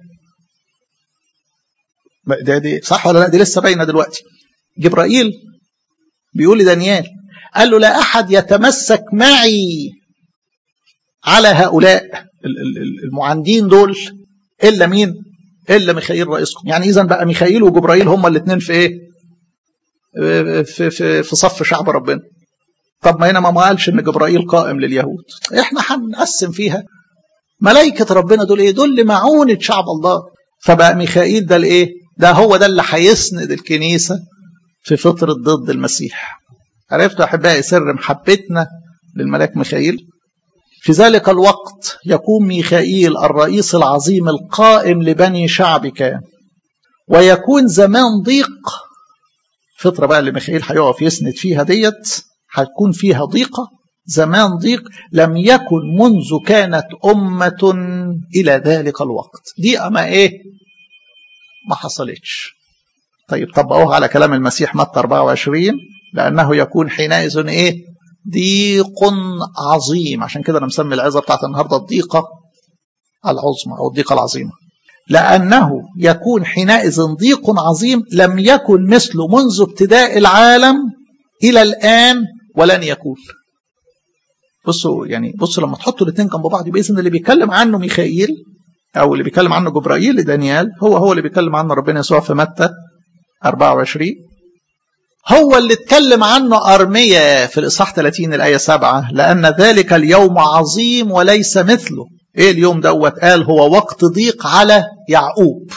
ده دي صح ولا لا؟ دي لسه باينة دلوقتي. جبرائيل بيقول لدانيال، قال له لا أحد يتمسك معي على هؤلاء المعاندين دول إلا مين؟ إلا ميخائيل رئيسكم. يعني إذن بقى ميخائيل وجبرائيل هما الاثنين في إيه؟ في, في, في صف شعب ربنا. طب ما هنا ما قالش إن جبرائيل قائم لليهود. إحنا هنقسم فيها. ملائكة ربنا دول إيه؟ دول لمعونة شعب الله. فبقى ميخائيل ده الإيه؟ ده هو ده اللي هيسند الكنيسة في فترة ضد المسيح. عرفتوا أحبائي سر محبتنا للملاك ميخائيل؟ في ذلك الوقت يقوم ميخائيل الرئيس العظيم القائم لبني شعبك، ويكون زمان ضيق. فترة بقى اللي ميخائيل هيقف يسند فيها ديت هتكون فيها ضيقة، زمان ضيق لم يكن منذ كانت أمة إلى ذلك الوقت. ضيقة ما إيه؟ ما حصلتش. طيب طبقوها على كلام المسيح متى أربعة وعشرين، لأنه يكون حينئذ إيه؟ ضيق عظيم. عشان كده أنا مسمي العظة بتاعت النهاردة الضيقة العظمى أو الضيقة العظيمة، لأنه يكون حينئذ ضيق عظيم لم يكن مثله منذ ابتداء العالم إلى الآن ولن يكون. بصوا يعني بصوا لما تحطوا الاثنين جنب بعض يبقى إذن اللي بيتكلم عنه ميخائيل أو اللي بيتكلم عنه جبرائيل لدانيال هو هو اللي بيتكلم عنه ربنا يسوع في متى أربعة وعشرين، هو اللي اتكلم عنه أرميا في الإصحاح ثلاثين الآية سبعة، لأن ذلك اليوم عظيم وليس مثله. إيه اليوم دوت؟ قال هو وقت ضيق على يعقوب.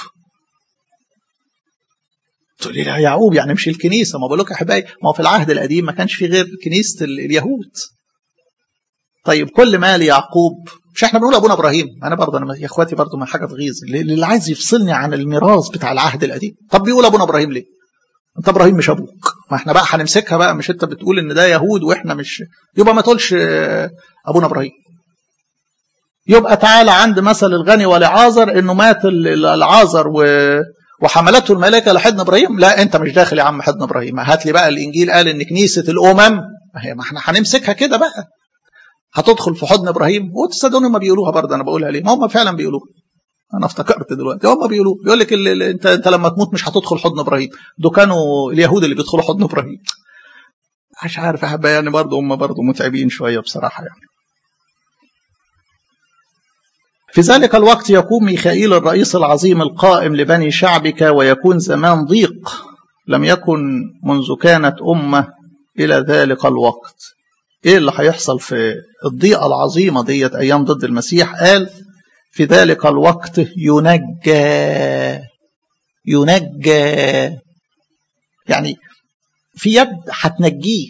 تقول لي يعقوب يعني مش الكنيسة؟ ما بقولك يا حبايبي ما هو في العهد القديم ما كانش في غير كنيسة اليهود. طيب كل ما ليعقوب، مش احنا بنقول ابونا ابراهيم؟ انا برضه انا يا اخواتي برضه ما حاجه تغيظ اللي عايز يفصلني عن الميراث بتاع العهد القديم. طب بيقول ابونا ابراهيم ليه؟ انت ابراهيم مش ابوك. ما احنا بقى هنمسكها بقى، مش انت بتقول ان ده يهود واحنا مش، يبقى ما تقولش ابونا ابراهيم. يبقى تعالى عند مثل الغني ولعازر انه مات العازر و... وحملته الملائكه لحضن ابراهيم. لا انت مش داخل يا عم حضن ابراهيم. هات لي بقى الانجيل قال ان كنيسه الامم، ما هي ما احنا هنمسكها كده بقى، هتدخل في حضن ابراهيم. وتصدقوني ما بيقولوها برضه، انا بقولها ليه؟ ما هم فعلا بيقولوها. انا افتكرت دلوقتي هم بيقولوا بيقول لك انت انت لما تموت مش هتدخل حضن ابراهيم. دول كانوا اليهود اللي بيدخلوا حضن ابراهيم. مش عارف احب يعني برضه هم برضه متعبين شويه بصراحه يعني. في ذلك الوقت يقوم ميخائيل الرئيس العظيم القائم لبني شعبك، ويكون زمان ضيق لم يكن منذ كانت أمة إلى ذلك الوقت. إيه اللي هيحصل في الضيقة العظيمة ديت أيام ضد المسيح؟ قال في ذلك الوقت ينجى. ينجى يعني في يد هتنجيه.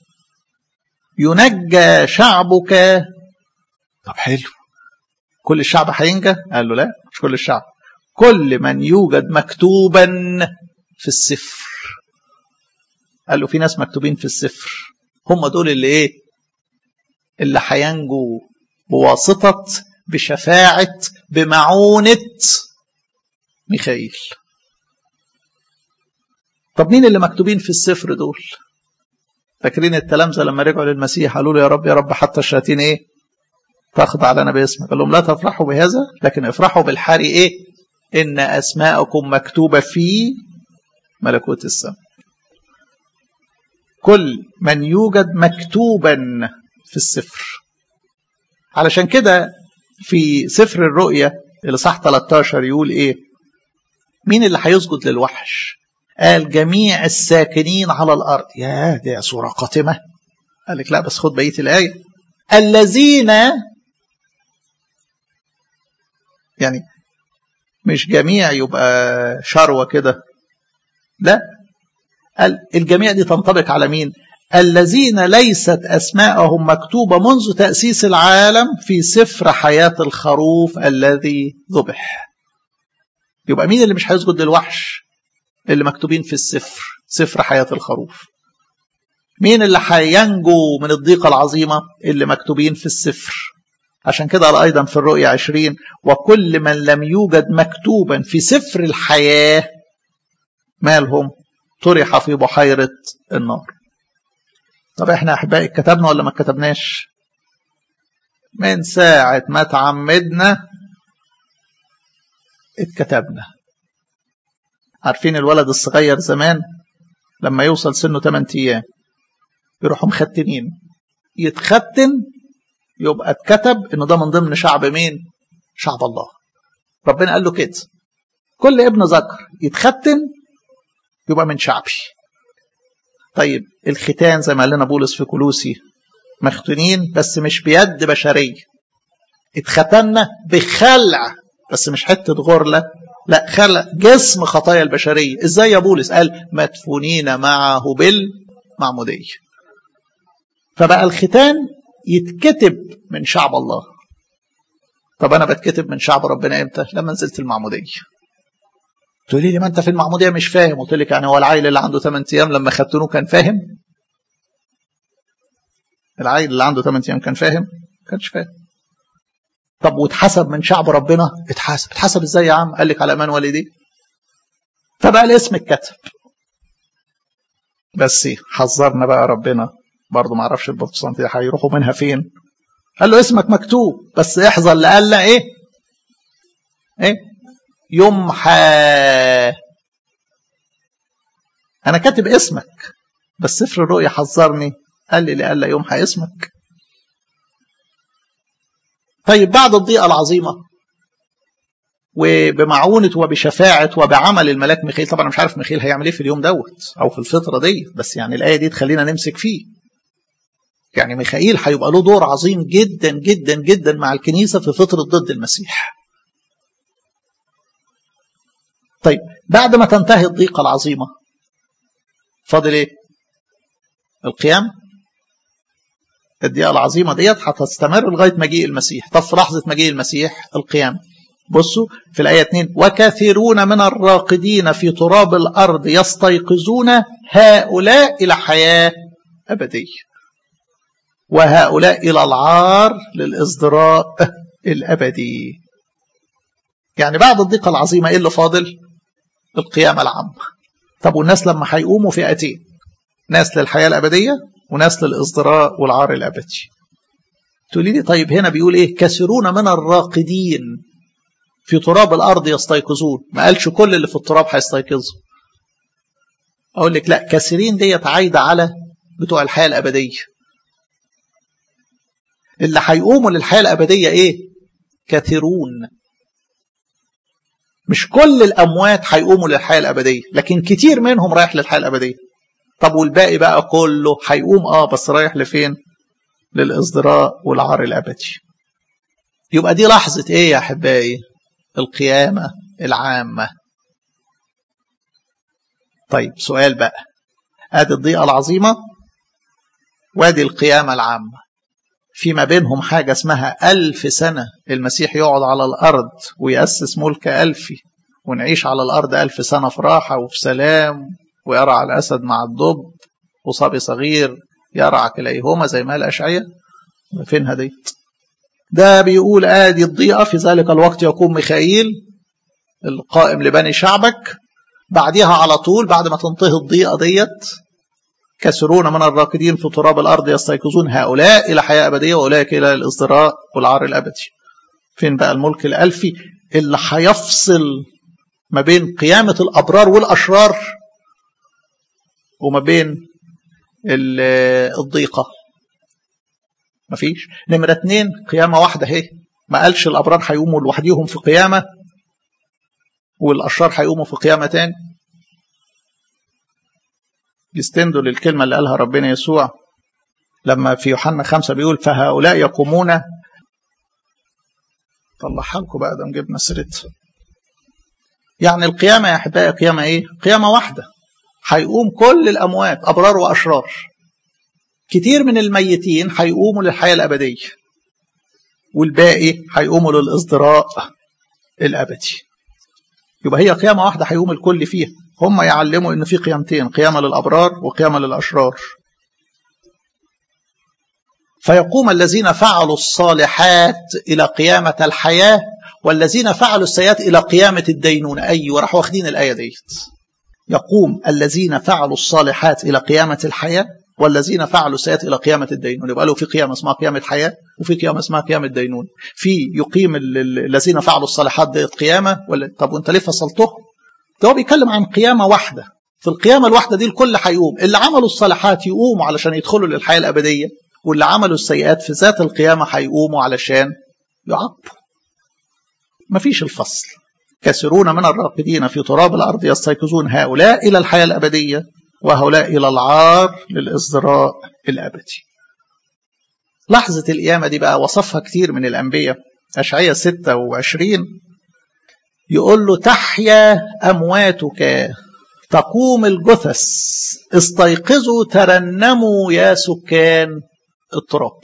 ينجى شعبك. طب حلو، كل الشعب هينجى؟ قال له لا مش كل الشعب، كل من يوجد مكتوبا في السفر. قال له في ناس مكتوبين في السفر، هم دول اللي ايه؟ اللي هينجوا بواسطة بشفاعة بمعونة ميخائيل. طب مين اللي مكتوبين في السفر دول؟ فاكرين التلامذة لما رجعوا للمسيح قالوا له يا رب يا رب حتى الشياطين ايه تخضع لنا باسمك؟ قال لهم لا تفرحوا بهذا، لكن افرحوا بالحري ايه؟ ان اسماءكم مكتوبة في ملكوت السماء. كل من يوجد مكتوبا في السفر. علشان كده في سفر الرؤيا الإصحاح ثلاثة عشر يقول ايه؟ مين اللي هيسجد للوحش؟ قال جميع الساكنين على الأرض. يا دي صورة قاتمة. قال لك لا بس خد بقية الآية. الذين، يعني مش جميع يبقى شروة كده، لا، قال الجميع دي تنطبق على مين؟ الذين ليست أسماءهم مكتوبة منذ تأسيس العالم في سفر حياة الخروف الذي ذبح. يبقى مين اللي مش هيسجد للوحش؟ اللي مكتوبين في السفر، سفر حياة الخروف. مين اللي هينجو من الضيقة العظيمة؟ اللي مكتوبين في السفر. عشان كده قال أيضا في الرؤيا عشرين وكل من لم يوجد مكتوبا في سفر الحياة مالهم؟ طرح في بحيرة النار. طب احنا احبائي كتبنا ولا ما كتبناش؟ من ساعة ما تعمدنا اتكتبنا. عارفين الولد الصغير زمان لما يوصل سنه ثمانية ايام يروحوا مختنين، يتختن يبقى اتكتب انه ده من ضمن شعب مين؟ شعب الله. ربنا قال له كده كل ابن ذكر يتختن يبقى من شعبي. طيب الختان زي ما قال لنا بولس في كولوسي مختونين بس مش بيد بشرية، اتختنا بخلع بس مش حتة غرلة، لا خلع جسم خطايا البشرية. ازاي يا بولس؟ قال مدفونين معه بالمعمودية. فبقى الختان يتكتب من شعب الله. طب انا بتكتب من شعب ربنا امتى؟ لما نزلت المعمودية. تقولي لي ما انت في المعمودية مش فاهم. قلت لك يعني هو العيل اللي عنده ثمانية ايام لما ختنوه كان فاهم؟ العيل اللي عنده ثمانية ايام كان فاهم؟ ما كانش فاهم. طب واتحسب من شعب ربنا؟ اتحسب. اتحسب ازاي يا عم؟ قال لك على ايمان والديه. فبقى الاسم اتكتب. بس حذرنا بقى ربنا برضه، ما اعرفش البطسنتي هيروحوا منها فين. قال له اسمك مكتوب بس احذر لألا ايه ايه يمحى. انا كاتب اسمك بس سفر الرؤيا حذرني قال لي لألا يمحى اسمك. طيب بعد الضيقة العظيمة وبمعونة وبشفاعة وبعمل الملاك ميخائيل، طبعا مش عارف ميخائيل هيعمل ايه في اليوم دوت او في الفترة دي، بس يعني الآية دي تخلينا نمسك فيه. يعني ميخائيل هيبقى له دور عظيم جدا جدا جدا مع الكنيسة في فترة ضد المسيح. طيب بعد ما تنتهي الضيقة العظيمة فاضل ايه؟ القيام. الضيقة العظيمة ديت هتستمر لغاية مجيء المسيح. طب في لحظة مجيء المسيح القيام. بصوا في الآية اثنين وكثيرون من الراقدين في تراب الأرض يستيقظون هؤلاء إلى حياة أبدية وهؤلاء إلى العار للإصدراء الأبدي. يعني بعد الضيقة العظيمة إيه اللي فاضل؟ القيامة العامة. طب والناس لما هيقوموا فئتين، ناس للحياة الأبدية وناس للإصدراء والعار الأبدي. تقولي لي طيب هنا بيقول إيه؟ كثيرون من الراقدين في تراب الأرض يستيقظون. ما قالش كل اللي في التراب هيستيقظوا. أقول لك لا، كثيرين ديت عايدة على بتوع الحياة الأبدية. اللي هيقوموا للحياة الأبدية إيه؟ كثيرون. مش كل الأموات هيقوموا للحياة الأبدية، لكن كتير منهم رايح للحياة الأبدية. طب والباقي بقى كله هيقوم آه بس رايح لفين؟ للإصدراء والعار الأبدي. يبقى دي لحظة إيه يا أحبائي؟ القيامة العامة. طيب سؤال بقى، آدي الضيقة العظيمة وادي القيامة العامة، فيما بينهم حاجة اسمها ألف سنة المسيح يقعد على الأرض ويأسس ملك ألفي ونعيش على الأرض ألف سنة في راحة وفي سلام، ويرعى الأسد مع الضب وصبي صغير يرعى كليهما زي ما قال أشعياء. فين هديت؟ ده بيقول آدي الضيقة في ذلك الوقت يقوم ميخائيل القائم لبني شعبك. بعدها على طول بعد ما تنتهي الضيقة ديت كسرون من الراكدين في تراب الأرض يستيقظون هؤلاء إلى حياة أبدية وأولئك إلى الإصدراء والعار الأبدي. فين بقى الملك الألفي اللي هيفصل ما بين قيامة الأبرار والأشرار وما بين الضيقة؟ مفيش. نمرة اتنين قيامة واحدة هي، ما قالش الأبرار هيقوموا لوحديهم في قيامة والأشرار هيقوموا في قيامة تاني. يستندوا للكلمة اللي قالها ربنا يسوع لما في يوحنا خمسة بيقول فهؤلاء يقومون. طلعها لكم بقى ده جبنا سيرتها. يعني القيامة يا أحبائي قيامة إيه؟ قيامة واحدة هيقوم كل الأموات أبرار وأشرار. كتير من الميتين هيقوموا للحياة الأبدية والباقي هيقوموا للإصدراء الأبدي. يبقى هي قيامة واحدة هيقوم الكل فيها. هم يعلموا إن في قيامتين، قيامة للأبرار وقيامة للأشرار. فيقوم الذين فعلوا الصالحات إلى قيامة الحياة والذين فعلوا السيئات إلى قيامة الدينونة. أيوة راح واخدين الآية ديت. يقوم الذين فعلوا الصالحات إلى قيامة الحياة والذين فعلوا السيئات إلى قيامة الدينونة. يبقى له في قيامة اسمها قيامة حياة وفي قيامة اسمها قيامة دينونة. في يقيم الذين فعلوا الصالحات ديت قيامة ولا طب وانت ليه فصلته؟ ده هو بيتكلم عن قيامة واحدة. في القيامة الواحدة دي الكل هيقوم. اللي عملوا الصالحات يقوموا علشان يدخلوا للحياة الأبدية واللي عملوا السيئات في ذات القيامة هيقوموا علشان يعاقبوا. مفيش الفصل. كسرون من الراقدين في تراب الأرض يستيقظون هؤلاء إلى الحياة الأبدية وهؤلاء إلى العار للإصدراء الأبدي. لحظة القيامة دي بقى وصفها كتير من الأنبياء. أشعياء ستة وعشرين يقول له تحيا أمواتك تقوم الجثث استيقظوا ترنموا يا سكان التراب.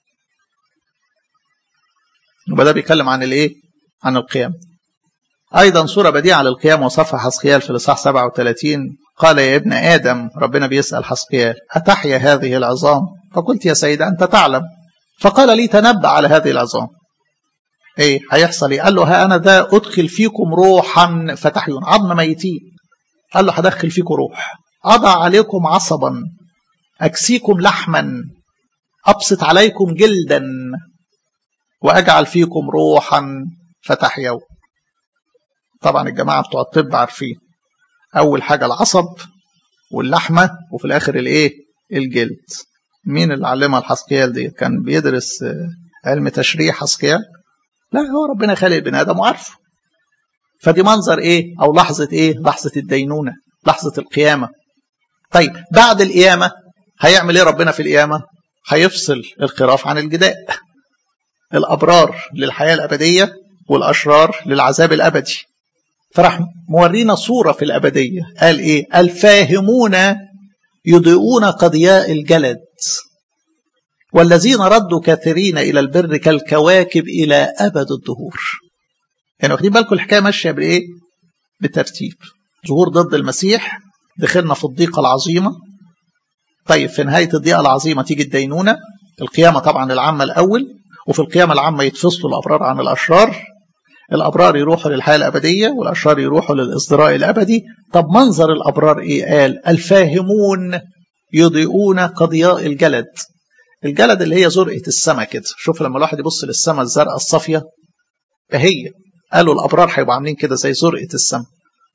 يبقى ده بيتكلم عن الايه؟ عن القيامة. أيضا صورة بديعة للقيام وصفها حسقيال في الإصحاح سبعة وثلاثين. قال يا ابن آدم، ربنا بيسأل حسقيال أتحيا هذه العظام؟ فقلت يا سيد أنت تعلم. فقال لي تنبأ على هذه العظام. ايه هيحصل ايه؟ قال له ها أنا ذا أدخل فيكم روحا فتحيون. عظم ميتين. قال له هدخل فيكم روح، أضع عليكم عصبا، أكسيكم لحما، أبسط عليكم جلدا، وأجعل فيكم روحا فتحيوا. طبعا الجماعة بتوع الطب عارفين أول حاجة العصب واللحمة وفي الآخر الإيه؟ الجلد. مين اللي علمها الحسقيال دي؟ كان بيدرس علم تشريح حسقيال؟ لا، هو ربنا خلق البني آدم وعارفه. فدي منظر إيه؟ أو لحظة إيه؟ لحظة الدينونة، لحظة القيامة. طيب بعد القيامة هيعمل إيه ربنا في القيامة؟ هيفصل الخراف عن الجداء. الأبرار للحياة الأبدية والأشرار للعذاب الأبدي. فرح مورينا صورة في الأبدية. قال إيه؟ الفاهمون يضيئون قضياء الجلد والذين ردوا كثيرين إلى البر كالكواكب إلى أبد الدهور. يعني واخدين بالكم الحكاية ماشية بإيه؟ بالترتيب. ظهور ضد المسيح، دخلنا في الضيقة العظيمة. طيب في نهاية الضيقة العظيمة تيجي الدينونة، القيامة طبعا العامة الأول، وفي القيامة العامة يتفصلوا الأبرار عن الأشرار. الأبرار يروحوا للحياة الأبدية والأشرار يروحوا للإصدراء الأبدي. طب منظر الأبرار إيه؟ قال الفاهمون يضيئون قضياء الجلد. الجلد اللي هي زرقة السماء كده. شوف لما الواحد يبص للسماء الزرقاء الصافية هي، قالوا الأبرار هيبقوا عاملين كده زي زرقة السماء.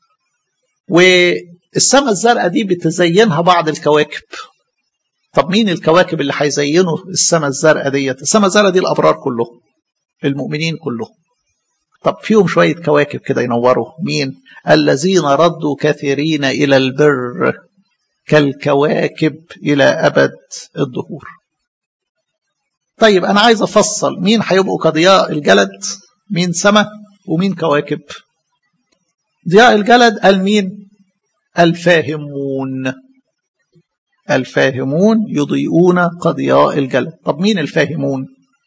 والسماء الزرقاء دي بتزينها بعض الكواكب. طب مين الكواكب اللي هيزينوا السماء الزرقاء ديت؟ السماء الزرقاء دي الأبرار كلهم، المؤمنين كلهم. طب فيهم شوية كواكب كده ينوروا. مين؟ الذين ردوا كثيرين إلى البر كالكواكب إلى أبد الدهور. طيب أنا عايز أفصل مين هيبقوا كضياء الجلد، مين سماء ومين كواكب. ضياء الجلد قال مين؟ الفاهمون. الفاهمون يضيئون قضياء الجلد. طب مين الفاهمون؟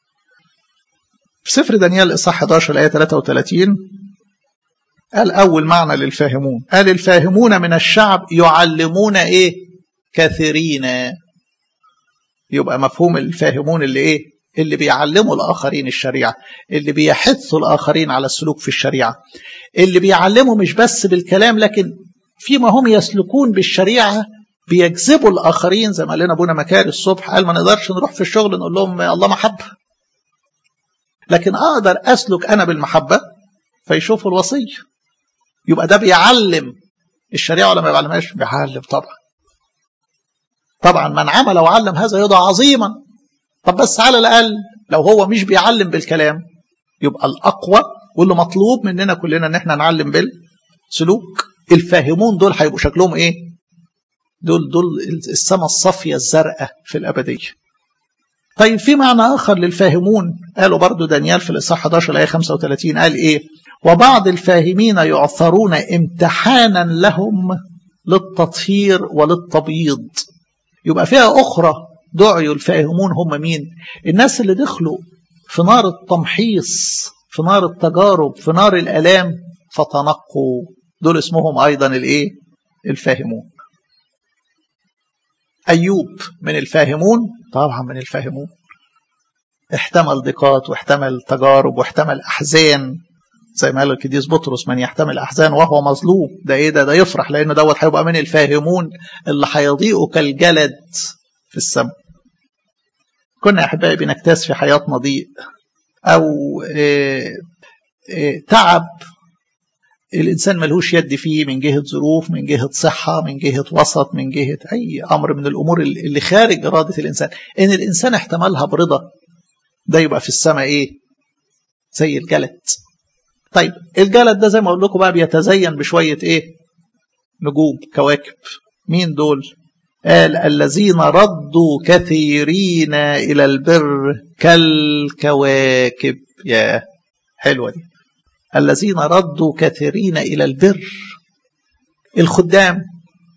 في سفر دانيال إصحاح إحدى عشر الآية ثلاثة وثلاثين قال أول معنى للفاهمون، قال الفاهمون من الشعب يعلمون إيه؟ كثيرين. يبقى مفهوم الفاهمون اللي إيه؟ اللي بيعلموا الآخرين الشريعة، اللي بيحثوا الآخرين على السلوك في الشريعة، اللي بيعلموا مش بس بالكلام لكن فيما هم يسلكون بالشريعة بيجذبوا الآخرين. زي ما قال لنا أبونا مكاري الصبح، قال ما نقدرش نروح في الشغل نقول لهم الله محبة، لكن أقدر أسلك أنا بالمحبة فيشوفوا الوصية. يبقى ده بيعلم الشريعة ولا ما بيعلمهاش؟ بيعلم طبعا. طبعا من عمل وعلم هذا يدعى عظيما. طب بس على الأقل لو هو مش بيعلم بالكلام يبقى الأقوى واللي مطلوب مننا كلنا ان احنا نعلم بالسلوك. الفاهمون دول هيبقوا شكلهم ايه؟ دول دول السماء الصافية الزرقاء في الأبدية. طيب في معنى آخر للفاهمون، قالوا برضو دانيال في الإصحاح إحدى عشر الآية خمسة وثلاثين، قال إيه؟ وبعض الفاهمين يعثرون امتحانا لهم للتطهير وللتبييض. يبقى فيها أخرى دعوا الفاهمون هم مين؟ الناس اللي دخلوا في نار التمحيص، في نار التجارب، في نار الآلام فتنقوا، دول اسمهم أيضا الإيه؟ الفاهمون. أيوب من الفاهمون؟ طبعا من الفاهمون. احتمل ضيقات واحتمل تجارب واحتمل أحزان، زي ما قال القديس بطرس من يحتمل أحزان وهو مظلوم ده إيه ده؟ ده يفرح، لأن دوت هيبقى من الفاهمون اللي هيضيئوا كالجلد في السماء. كنا أحبائي بنكتاس في حياتنا ضيق أو إيه إيه تعب الإنسان ملهوش يد فيه، من جهة ظروف، من جهة صحة، من جهة وسط، من جهة أي أمر من الأمور اللي خارج إرادة الإنسان، إن الإنسان احتملها برضا، ده يبقى في السماء إيه؟ زي الجلد. طيب الجلد ده زي ما أقول لكم بقى بيتزين بشوية إيه؟ نجوم، كواكب. مين دول؟ قال الذين ردوا كثيرين إلى البر كالكواكب. يا حلوة دي، الذين ردوا كثيرين إلى البر. الخدام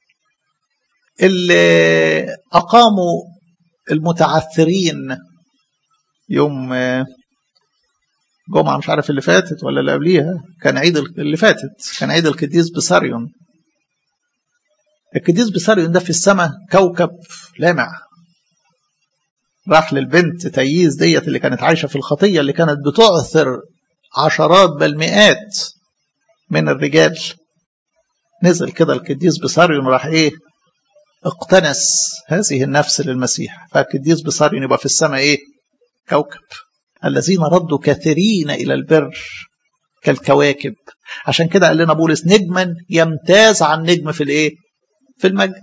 اللي أقاموا المتعثرين يوم جمعة مش عارف اللي فاتت ولا اللي قبليها، كان عيد اللي فاتت، كان عيد القديس بساريون. القديس بساريون ده في السماء كوكب لامع، راح للبنت تييز ديت اللي كانت عايشة في الخطية، اللي كانت بتعثر عشرات بل مئات من الرجال. نزل كده القديس بساريون راح ايه؟ اقتنس هذه النفس للمسيح. فالقديس بساريون يبقى في السماء ايه؟ كوكب. الذين ردوا كثيرين الى البر كالكواكب. عشان كده قال لنا بولس نجما يمتاز عن نجم في الايه؟ في المجد.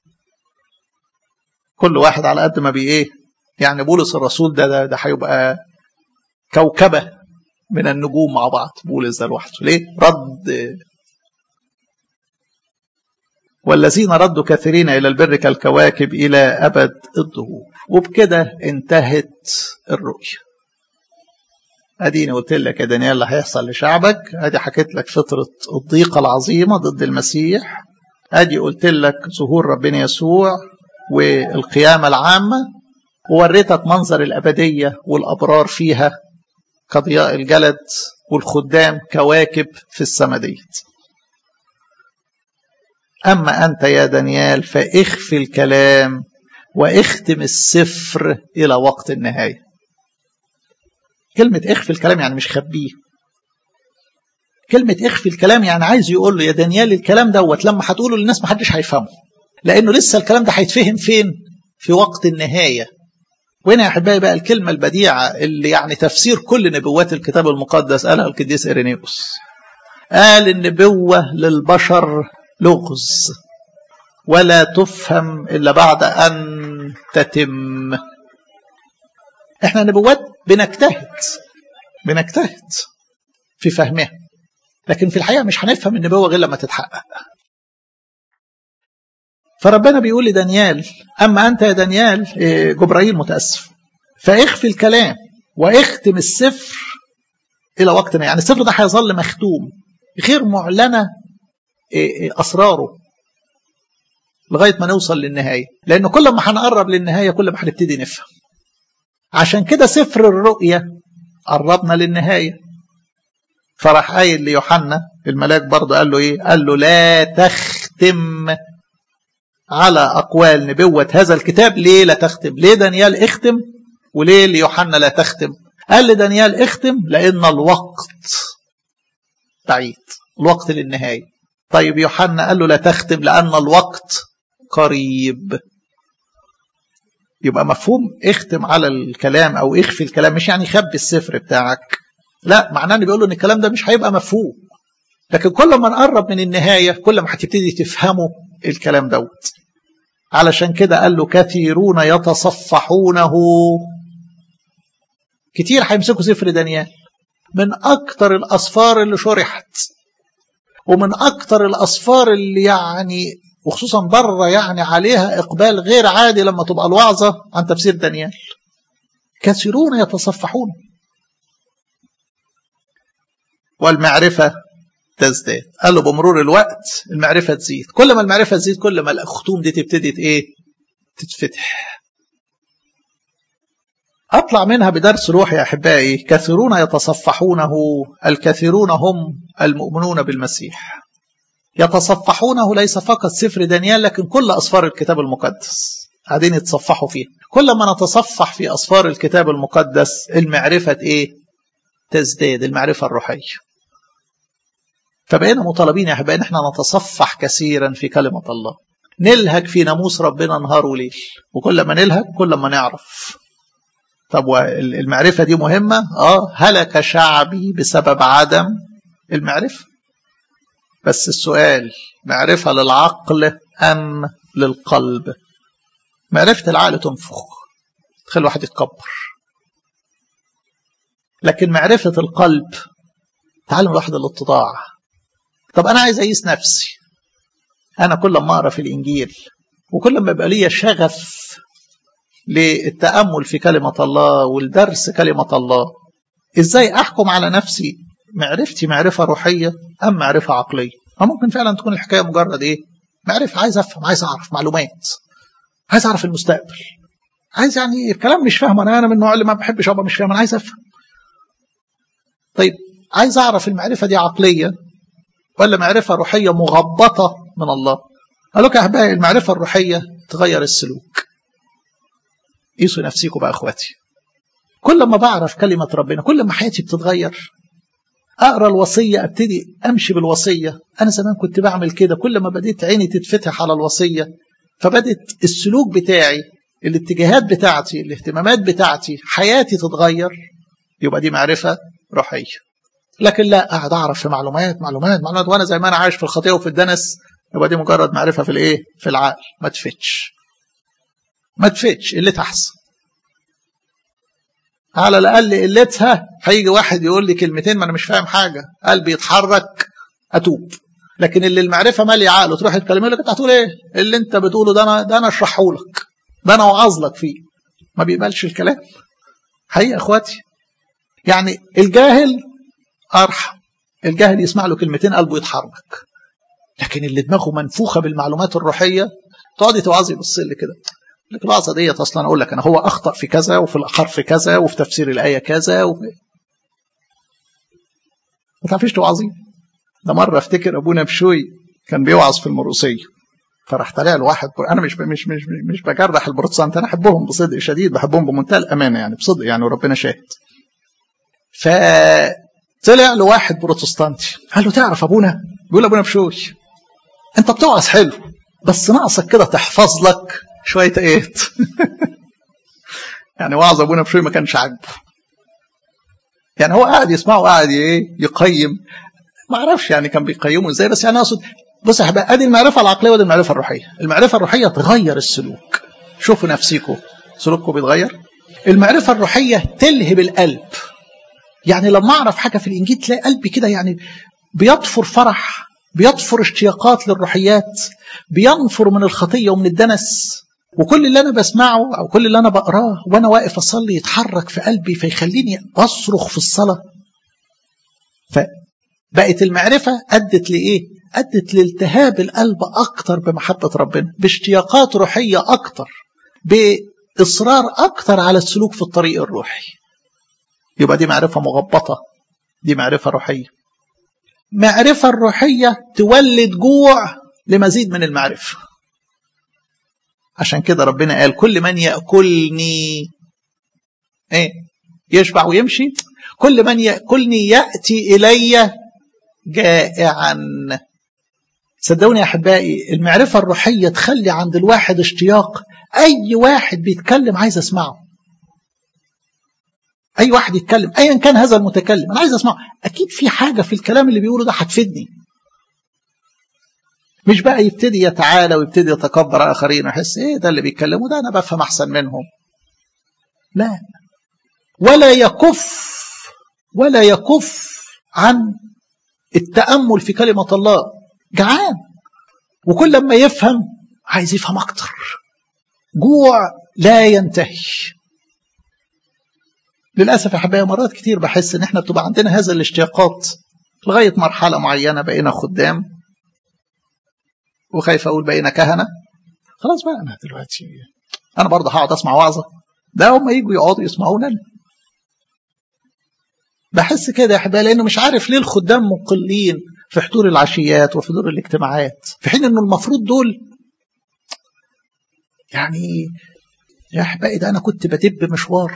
كل واحد على قد ما بي ايه يعني. بولس الرسول ده ده, ده هيبقى كوكبه من النجوم مع بعض. بولس ده لوحده ليه؟ رد. والذين ردوا كثيرين إلى البر كالكواكب إلى أبد الدهور. وبكده انتهت الرؤية. أديني قلت لك يا دانيال اللي هيحصل لشعبك، أدي حكيت لك فترة الضيقة العظيمة ضد المسيح، أدي قلت لك ظهور ربنا يسوع والقيامة العامة، ووريتك منظر الأبدية والأبرار فيها كضياء الجلد والخدام كواكب في السماء ديت. أما أنت يا دانيال فاخفي الكلام واختم السفر إلى وقت النهاية. كلمة اخفي الكلام يعني مش خبيه. كلمة اخفي الكلام يعني عايز يقول له يا دانيال الكلام دوت لما هتقوله للناس محدش هيفهمه، لأنه لسه الكلام ده هيتفهم فين؟ في وقت النهاية. وهنا يا أحبائي بقى الكلمة البديعة اللي يعني تفسير كل نبوات الكتاب المقدس قالها القديس إيرينيوس. قال النبوة للبشر لغز ولا تفهم إلا بعد أن تتم. احنا نبوات بنجتهد بنجتهد في فهمها، لكن في الحقيقة مش هنفهم النبوة غير لما تتحقق. فربنا بيقول لدانيال أما أنت يا دانيال، جبرائيل متأسف، فاخفي الكلام واختم السفر إلى وقتنا. يعني السفر ده هيظل مختوم غير معلنة أسراره لغاية ما نوصل للنهاية، لأنه كل ما هنقرب للنهاية كل ما هنبتدي نفهم. عشان كده سفر الرؤية قربنا للنهاية. فراح قايل ليوحنا الملاك برضه قال له إيه؟ قال له لا تختم على أقوال نبوة هذا الكتاب. ليه لا تختم؟ ليه دانيال اختم؟ وليه ليوحنا لا تختم؟ قال لدانيال اختم لأن الوقت بعيد، الوقت للنهاية. طيب يوحنا قال له لا تختم لأن الوقت قريب. يبقى مفهوم اختم على الكلام أو اخفي الكلام مش يعني خبي السفر بتاعك، لا، معناه انه بيقول له ان الكلام ده مش هيبقى مفهوم، لكن كل ما نقرب من النهاية كل ما هتبتدي تفهموا الكلام دوت. علشان كده قال له كثيرون يتصفحونه. كتير هيمسكوا سفر دانيال، من أكتر الأسفار اللي شرحت ومن أكتر الأسفار اللي يعني وخصوصا بره يعني عليها إقبال غير عادي لما تبقى الوعظة عن تفسير دانيال. كثيرون يتصفحون. والمعرفة تزداد. قال له بمرور الوقت المعرفة تزيد، كل ما المعرفة تزيد كل ما الختوم دي تبتدي ايه؟ تتفتح. أطلع منها بدرس روحي يا أحبائي. كثيرون يتصفحونه، الكثيرون هم المؤمنون بالمسيح. يتصفحونه ليس فقط سفر دانيال لكن كل أسفار الكتاب المقدس قاعدين يتصفحوا فيه. كل ما نتصفح في أسفار الكتاب المقدس المعرفة ايه؟ تزداد، المعرفة الروحية. فبقينا مطالبين يا أحبائي ان احنا نتصفح كثيرا في كلمة الله، نلهج في ناموس ربنا نهار وليل، وكل ما نلهج كل ما نعرف. طب والمعرفة دي مهمة؟ آه هلك شعبي بسبب عدم المعرفة. بس السؤال معرفة للعقل أم للقلب؟ معرفة العقل تنفخ تخلي واحد يتكبر، لكن معرفة القلب تعلم الواحد الاتضاع. طب أنا عايز أقيس نفسي، أنا كل ما أقرأ في الإنجيل وكل ما يبقى لي شغف للتأمل في كلمة الله والدرس كلمة الله، إزاي أحكم على نفسي معرفتي معرفة روحية أم معرفة عقلية؟ ممكن فعلا تكون الحكاية مجرد إيه؟ معرفة، عايز أفهم، عايز أعرف معلومات، عايز أعرف المستقبل، عايز يعني الكلام مش فاهم، أنا أنا من النوع اللي ما بحبش أبقى مش فاهم، أنا عايز أفهم. طيب عايز أعرف المعرفة دي عقلية ولا معرفة روحية مغبطة من الله؟ قال لك يا أحبائي المعرفة الروحية تغير السلوك. قيسوا نفسيكم بقى أخواتي، كل ما بعرف كلمة ربنا كل ما حياتي بتتغير. أقرأ الوصية أبتدي أمشي بالوصية. أنا زمان كنت بعمل كده، كل ما بديت عيني تتفتح على الوصية فبدت السلوك بتاعي، الاتجاهات بتاعتي، الاهتمامات بتاعتي، حياتي تتغير. يبقى دي معرفة روحية. لكن لا قاعد أعرف في معلومات معلومات معلومات وأنا زي ما أنا عايش في الخطيئة وفي الدنس، يبقى دي مجرد معرفة في الإيه؟ في العقل. ما تفتش ما تفتش اللي تحصل. على الأقل قلتها هيجي واحد يقول لي كلمتين ما أنا مش فاهم حاجة، قلبي يتحرك أتوب. لكن اللي المعرفة مالي عقله تروح تكلمه لك أنت هتقول إيه؟ اللي أنت بتقوله ده أنا ده أنا أشرحه لك، ده أنا وعظ لك فيه. ما بيقبلش الكلام. حقيقة أخواتي، يعني الجاهل أرحم، الجاهل يسمع له كلمتين قلبه يتحرك. لكن اللي دماغه منفوخة بالمعلومات الروحية تقعدي توعظي بص لي كده، لكن الوعظة ديت أصلا أقول لك أنا هو أخطأ في كذا وفي الحرف كذا وفي تفسير الآية كذا وفي... ما تعرفيش توعظي. ده مرة افتكر أبونا بشوي كان بيوعظ في المرقسية، فراح طلع له واحد، أنا مش مش مش مش بجرح البروتستانت، أنا أحبهم بصدق شديد، بحبهم بمنتهى الأمانة يعني بصدق يعني وربنا شاهد. فطلع له واحد بروتستانتي قال له تعرف أبونا، بيقول أبونا بشوي أنت بتوعظ حلو بس ناقصك كده تحفظ لك شوية ايات. يعني وعظ ابونا بشوي ما كانش عاجبه، يعني هو قاعد يسمعه قاعد ايه يقيم، ما اعرفش يعني كان بيقيمه ازاي، بس يعني اقصد بص يا احباب ادي المعرفه العقليه ودي المعرفه الروحيه. المعرفه الروحيه تغير السلوك، شوفوا نفسيكم سلوككم بيتغير. المعرفه الروحيه تلهب القلب، يعني لما اعرف حاجه في الانجيل تلاقي قلبي كده يعني بيطفر فرح، بيطفر اشتياقات للروحيات، بينفر من الخطيه ومن الدنس، وكل اللي أنا بسمعه أو كل اللي أنا بقراه وأنا واقف أصلي يتحرك في قلبي فيخليني أصرخ في الصلاة. فبقت المعرفة أدت لإيه؟ أدت لالتهاب القلب أكتر بمحبة ربنا، باشتياقات روحية أكتر، بإصرار أكتر على السلوك في الطريق الروحي. يبقى دي معرفة مغبطة، دي معرفة روحية. معرفة الروحية تولد جوع لمزيد من المعرفة. عشان كده ربنا قال كل من يأكلني ايه يشبع ويمشي. كل من يأكلني يأتي إلي جائعا. صدقوني يا أحبائي المعرفة الروحية تخلي عند الواحد اشتياق. أي واحد بيتكلم عايز أسمعه. أي واحد يتكلم أيا كان هذا المتكلم أنا عايز أسمعه. أكيد في حاجة في الكلام اللي بيقوله ده هتفيدني. مش بقى يبتدي يتعالى ويبتدي يتكبر آخرين ويحس إيه ده اللي بيتكلموا ده أنا بفهم أحسن منهم. لا، ولا يكف ولا يكف عن التأمل في كلمة الله. جعان وكل ما يفهم عايز يفهم أكتر. جوع لا ينتهي. للأسف يا حبايبي مرات كتير بحس إن إحنا بتبقى عندنا هذا الاشتياقات لغاية مرحلة معينة بقينا خدام، وخايف أقول بقينا كهنة. خلاص بقى أنا دلوقتي أنا برضه هقعد أسمع وعظة، ده هم يجوا يقعدوا يسمعونا. بحس كده يا حبايبي لأنه مش عارف ليه الخدام مقلين في حضور العشيات وفي حضور الاجتماعات، في حين إنه المفروض دول يعني يا حبايبي ده أنا كنت بدب مشوار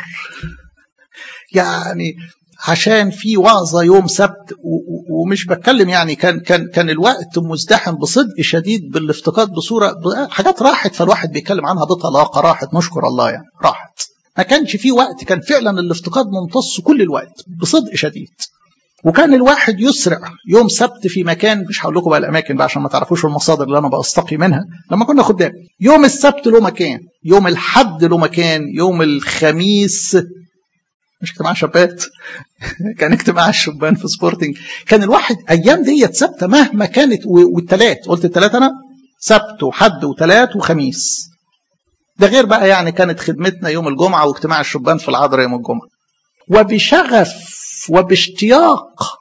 يعني عشان في وعظة يوم سبت، ومش بتكلم يعني كان كان كان الوقت مزدحم بصدق شديد بالافتقاد بصورة حاجات راحت، فالواحد بيتكلم عنها بطلاقة راحت نشكر الله يعني راحت. ما كانش في وقت، كان فعلا الافتقاد ممتص كل الوقت بصدق شديد. وكان الواحد يسرع يوم سبت في مكان، مش هقول لكم بقى الاماكن بقى عشان ما تعرفوش المصادر اللي انا بستقي منها. لما كنا خدام يوم السبت له مكان، يوم الحد له مكان، يوم الخميس مش اجتماع شبات كان اجتماع الشبان في سبورتنج. كان الواحد ايام ديت ثابته مهما كانت، والثلاث قلت الثلاث انا سبت وحد وثلاث وخميس. ده غير بقى يعني كانت خدمتنا يوم الجمعه واجتماع الشبان في العذراء يوم الجمعه. وبشغف وباشتياق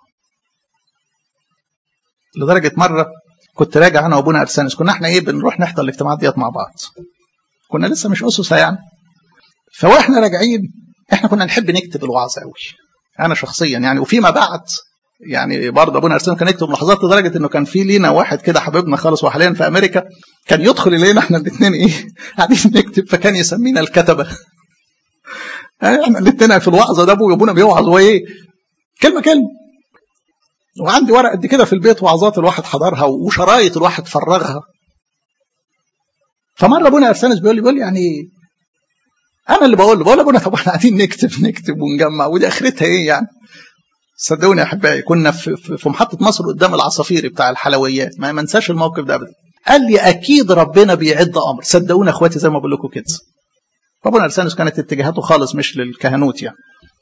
لدرجه مره كنت راجع انا وابونا ارسانس، كنا احنا ايه بنروح نحضر الاجتماعات ديت مع بعض، كنا لسه مش اسسه يعني. فواحنا راجعين احنا كنا نحب نكتب الوعظ قوي انا شخصيا يعني. وفيما بعد يعني برضه ابونا ارسانس كان يكتب ملاحظات لدرجه انه كان في لينا واحد كده حبيبنا خالص وحاليا في امريكا كان يدخل الينا احنا الاثنين ايه قاعدين نكتب، فكان يسمينا الكتبه. احنا الاثنين في الوعظه ده ابونا بيوعظ وايه كلمه كلمه. وعندي ورق قد كده في البيت وعظات الواحد حضرها وشرايط الواحد فرغها. فمره ابونا ارسانس بيقول لي بيقول لي يعني انا اللي بقول له بقول ابونا طب احنا قاعدين نكتب نكتب ونجمع ودي اخرتها ايه يعني. صدقوني يا احبائي كنا في, في محطه مصر قدام العصافيري بتاع الحلويات، ما منساش الموقف ده ابدا. قال لي اكيد ربنا بيعد امر. صدقوني يا اخواتي زي ما بقول لكم كده. ابونا ارسانس كانت اتجاهاته خالص مش للكهنوت يعني،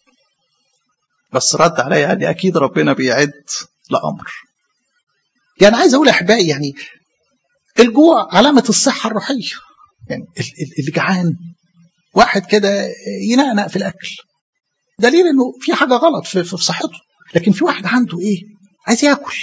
بس رد عليا قال لي اكيد ربنا بيعد لامر. يعني عايز اقول يا احبائي يعني الجوع علامه الصحه الروحيه. يعني اللي جعان واحد كده ينقنق في الاكل دليل انه في حاجه غلط في, في صحته. لكن في واحد عنده ايه عايز ياكل،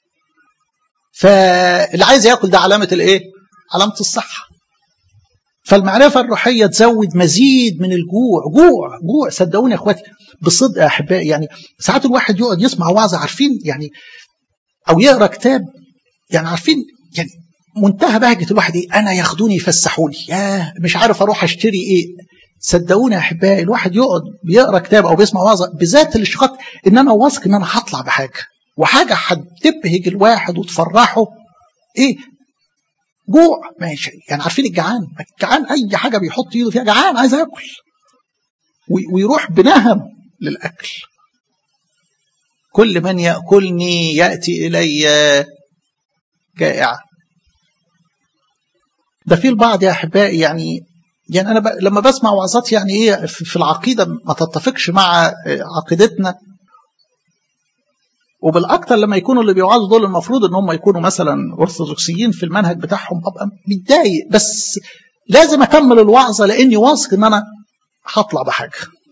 فاللي عايز ياكل ده علامه الايه علامه الصحه. فالمعرفه الروحيه تزود مزيد من الجوع. جوع جوع صدقوني يا اخواتي بصدق يا احبائي. يعني ساعات الواحد يقعد يسمع وعظه عارفين يعني او يقرا كتاب يعني عارفين يعني منتهى بهجه الواحد ايه انا ياخدوني يفسحوني ياه مش عارف اروح اشتري ايه. صدقوني يا احبائي الواحد يقعد بيقرا كتاب او بيسمع وعظه بذات الاشتقاق ان انا واثق ان انا هطلع بحاجه وحاجه هتبهج الواحد وتفرحه. ايه جوع ماشي يعني عارفين الجعان الجعان اي حاجه بيحط ايده فيها جعان عايز ياكل ويروح بنهم للاكل. كل من ياكلني ياتي الي جائع. ده في البعض يا احبائي يعني يعني انا ب... لما بسمع وعظات يعني ايه في العقيده ما تتفقش مع عقيدتنا، وبالاكثر لما يكونوا اللي بيوعظوا دول المفروض ان هم يكونوا مثلا ارثوذكسيين في المنهج بتاعهم، ابقى متضايق بس لازم اكمل الوعظه لاني واثق ان انا هطلع بحاجه.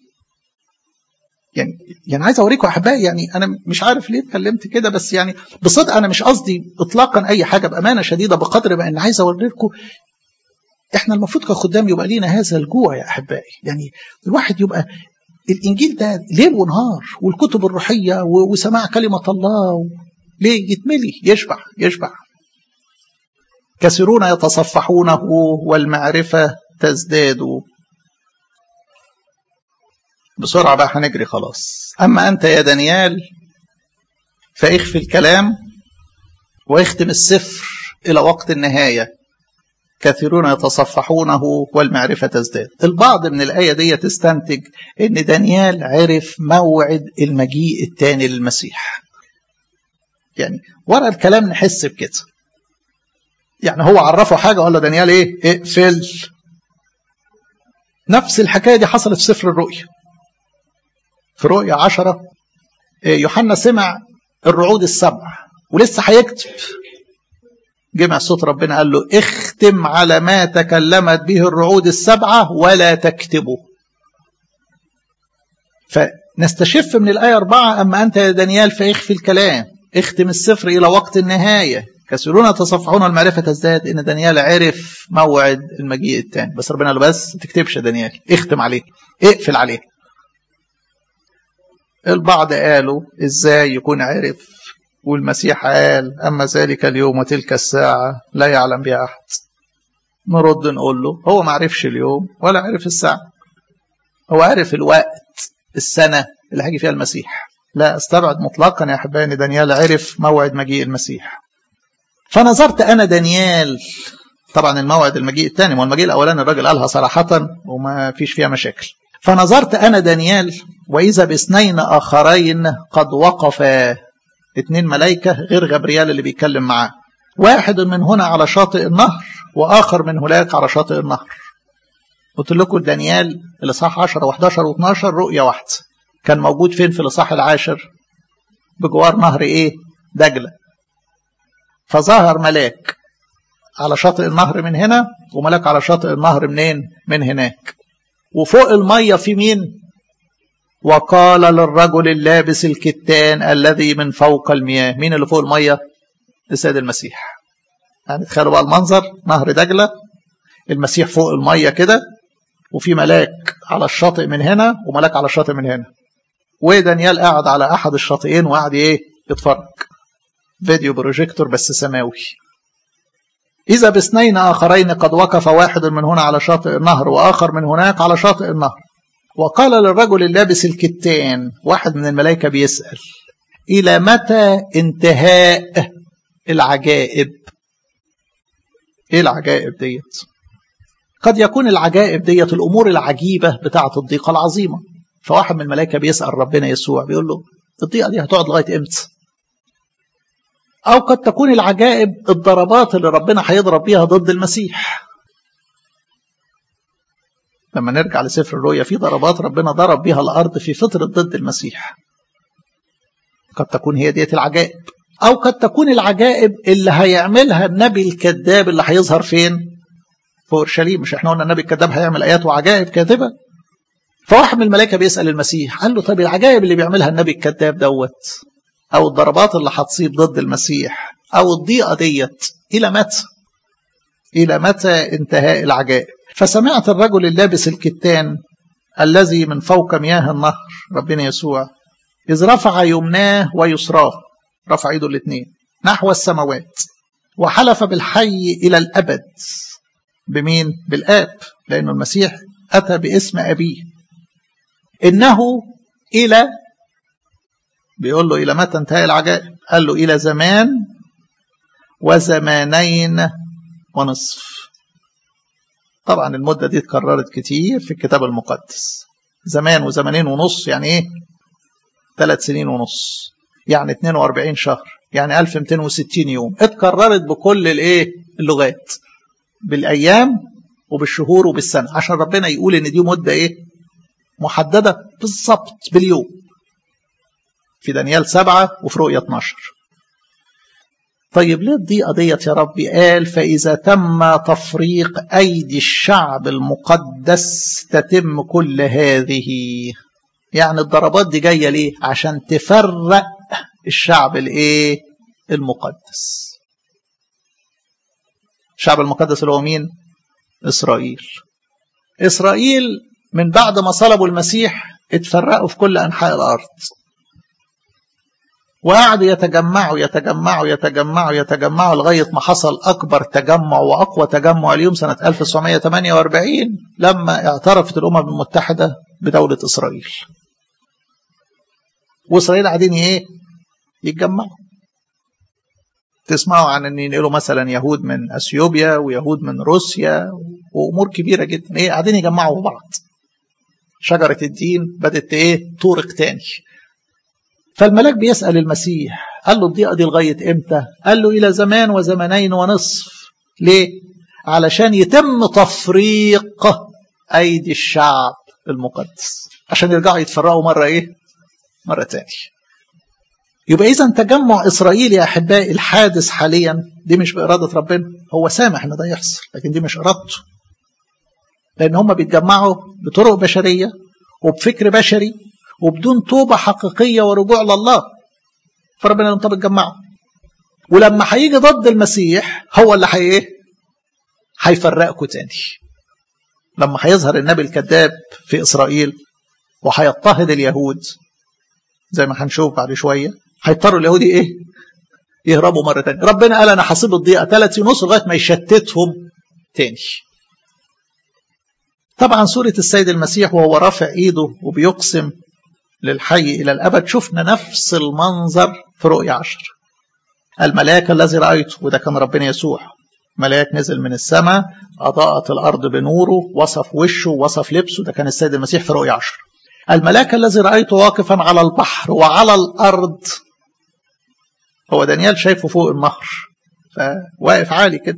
يعني يعني عايز اوريكم يا احبائي يعني انا مش عارف ليه اتكلمت كده، بس يعني بصدق انا مش قصدي اطلاقا اي حاجه، بامانه شديده بقدر ما ان عايز اوريكم احنا المفروض كخدام يبقى لينا هذا الجوع يا احبائي. يعني الواحد يبقى الانجيل ده ليل ونهار والكتب الروحيه وسماع كلمه الله ليه يتملي يشبع يشبع. كثيرون يتصفحونه والمعرفه تزداد. بسرعة بقى هنجري خلاص. أما أنت يا دانيال فاخفي الكلام واختم السفر إلى وقت النهاية، كثيرون يتصفحونه والمعرفة تزداد. البعض من الآية دي تستنتج إن دانيال عرف موعد المجيء الثاني للمسيح. يعني ورا الكلام نحس بكده، يعني هو عرفه حاجة ولا دانيال إيه؟ اقفل. نفس الحكاية دي حصلت في سفر الرؤيا. في رؤيا عشرة يوحنا سمع الرعود السبع ولسه هيكتب، جمع صوت ربنا قال له اختم على ما تكلمت به الرعود السبعة ولا تكتبه. فنستشف من الآية أربعة أما أنت يا دانيال فاخفي الكلام، اختم السفر إلى وقت النهاية، كثيرون يتصفحون المعرفة تزداد. إن دانيال عرف موعد المجيء الثاني، بس ربنا قال له بس تكتبش يا دانيال، اختم عليه، اقفل عليه. البعض قالوا ازاي يكون عرف والمسيح قال أما ذلك اليوم وتلك الساعة لا يعلم بها أحد. نرد نقول له هو ما عرفش اليوم ولا عرف الساعة، هو عرف الوقت، السنة اللي هيجي فيها المسيح. لا استبعد مطلقا يا أحبائي دانيال عرف موعد مجيء المسيح. فنظرت أنا دانيال، طبعا الموعد المجيء الثاني، والمجيء الأولاني الراجل قالها صراحة وما فيش فيها مشاكل. فنظرت أنا دانيال وإذا باثنين آخرين قد وقفا، اثنين ملايكة غير غبريال اللي بيتكلم معاه، واحد من هنا على شاطئ النهر وآخر من هناك على شاطئ النهر. قلت لكم دانيال الإصحاح عشرة وحداشر واثناشر رؤية واحدة، كان موجود فين في الإصحاح العاشر؟ بجوار نهر إيه؟ دجلة. فظهر ملاك على شاطئ النهر من هنا وملاك على شاطئ النهر منين؟ من هناك. وفوق المية في مين؟ وقال للرجل اللابس الكتان الذي من فوق المياه. مين اللي فوق المية؟ السيد المسيح. يعني تخيلوا بقى المنظر، نهر دجلة، المسيح فوق المية كده، وفي ملاك على الشاطئ من هنا وملاك على الشاطئ من هنا، ودانيال قاعد على أحد الشاطئين وقاعد إيه؟ يتفرج فيديو بروجيكتور بس سماوي. إذا باثنين آخرين قد وقف واحد من هنا على شاطئ النهر وآخر من هناك على شاطئ النهر. وقال للرجل اللابس الكتان، واحد من الملائكة بيسأل إلى متى انتهاء العجائب؟ إيه العجائب ديت؟ قد يكون العجائب ديت الأمور العجيبة بتاعة الضيقة العظيمة. فواحد من الملائكة بيسأل ربنا يسوع بيقول له الضيقة دي هتقعد لغاية إمتى؟ أو قد تكون العجائب الضربات اللي ربنا هيضرب بيها ضد المسيح. لما نرجع لسفر الرؤيا في ضربات ربنا ضرب بيها الأرض في فترة ضد المسيح، قد تكون هي ديت العجائب. أو قد تكون العجائب اللي هيعملها النبي الكذاب اللي هيظهر فين؟ في أورشليم. مش احنا قلنا النبي الكذاب هيعمل آيات وعجائب كاذبة؟ فواحد من الملائكة بيسأل المسيح قال له طب العجائب اللي بيعملها النبي الكذاب دوت، أو الضربات اللي هتصيب ضد المسيح، أو الضيقة ديت، إلى متى؟ إلى متى انتهاء العجائب؟ فسمعت الرجل اللابس الكتان الذي من فوق مياه النهر، ربنا يسوع، إذ رفع يمناه ويسراه، رفع ايده الاثنين نحو السماوات، وحلف بالحي إلى الأبد. بمين؟ بالآب، لأنه المسيح أتى باسم أبيه. إنه إلى، بيقول له إلى متى انتهاء العجائب؟ قال له إلى زمان وزمانين ونصف. طبعا المدة دي اتكررت كتير في الكتاب المقدس. زمان وزمانين ونص يعني ايه؟ ثلاث سنين ونص، يعني اثنين وأربعين شهر، يعني ألف ومئتين وستين يوم. اتكررت بكل الايه؟ اللغات، بالايام وبالشهور وبالسنة، عشان ربنا يقول ان دي مدة ايه؟ محددة بالضبط باليوم. في دانيال سبعة وفي رؤية اثناشر. طيب ليه الضيقة ديت يا ربي؟ قال فإذا تم تفريق أيدي الشعب المقدس تتم كل هذه. يعني الضربات دي جاية ليه؟ عشان تفرق الشعب الايه؟ المقدس. الشعب المقدس اللي هو مين؟ إسرائيل. إسرائيل من بعد ما صلبوا المسيح اتفرقوا في كل أنحاء الأرض. وقعدوا يتجمعوا يتجمعوا يتجمعوا يتجمعوا لغاية ما حصل أكبر تجمع وأقوى تجمع اليوم سنة ألف وتسعمائة وثمانية وأربعين لما اعترفت الأمم المتحدة بدولة إسرائيل. وإسرائيل قاعدين إيه؟ يتجمعوا. تسمعوا عن أن ينقلوا مثلا يهود من أثيوبيا ويهود من روسيا وأمور كبيرة جدا. إيه؟ قاعدين يجمعوا بعض. شجرة الدين بدأت إيه؟ تورق تاني. فالملاك بيسأل المسيح قال له الضيقة دي لغاية إمتى؟ قال له إلى زمان وزمنين ونصف. ليه؟ علشان يتم تفريق أيدي الشعب المقدس عشان يرجعوا يتفرقوا مرة إيه؟ مرة تاني. يبقى إذا تجمع إسرائيل يا أحبائي الحادث حاليا دي مش بإرادة ربنا. هو سامح إن ده يحصل لكن دي مش إرادته، لأن هم بيتجمعوا بطرق بشرية وبفكر بشري وبدون توبة حقيقية ورجوع لله. فربنا لهم طب اتجمعوا، ولما هيجي ضد المسيح هو اللي هي هيفرقكم تاني. لما هيظهر النبي الكذاب في إسرائيل وهيضطهد اليهود زي ما هنشوف بعد شوية، هيضطروا اليهود ايه؟ يهربوا مرة تانية. ربنا قال انا هسيب الضيقة ثلاث ونص لغاية ما يشتتهم تاني. طبعا سورة السيد المسيح وهو رافع ايده وبيقسم للحي الى الابد، شفنا نفس المنظر في رؤيا عشر. الملاك الذي رأيته، وده كان ربنا يسوع، ملاك نزل من السماء أضاءت الأرض بنوره، وصف وشه وصف لبسه، ده كان السيد المسيح في رؤيا عشر. الملاك الذي رأيته واقفا على البحر وعلى الأرض، هو دانيال شايفه فوق النهر فواقف عالي كده.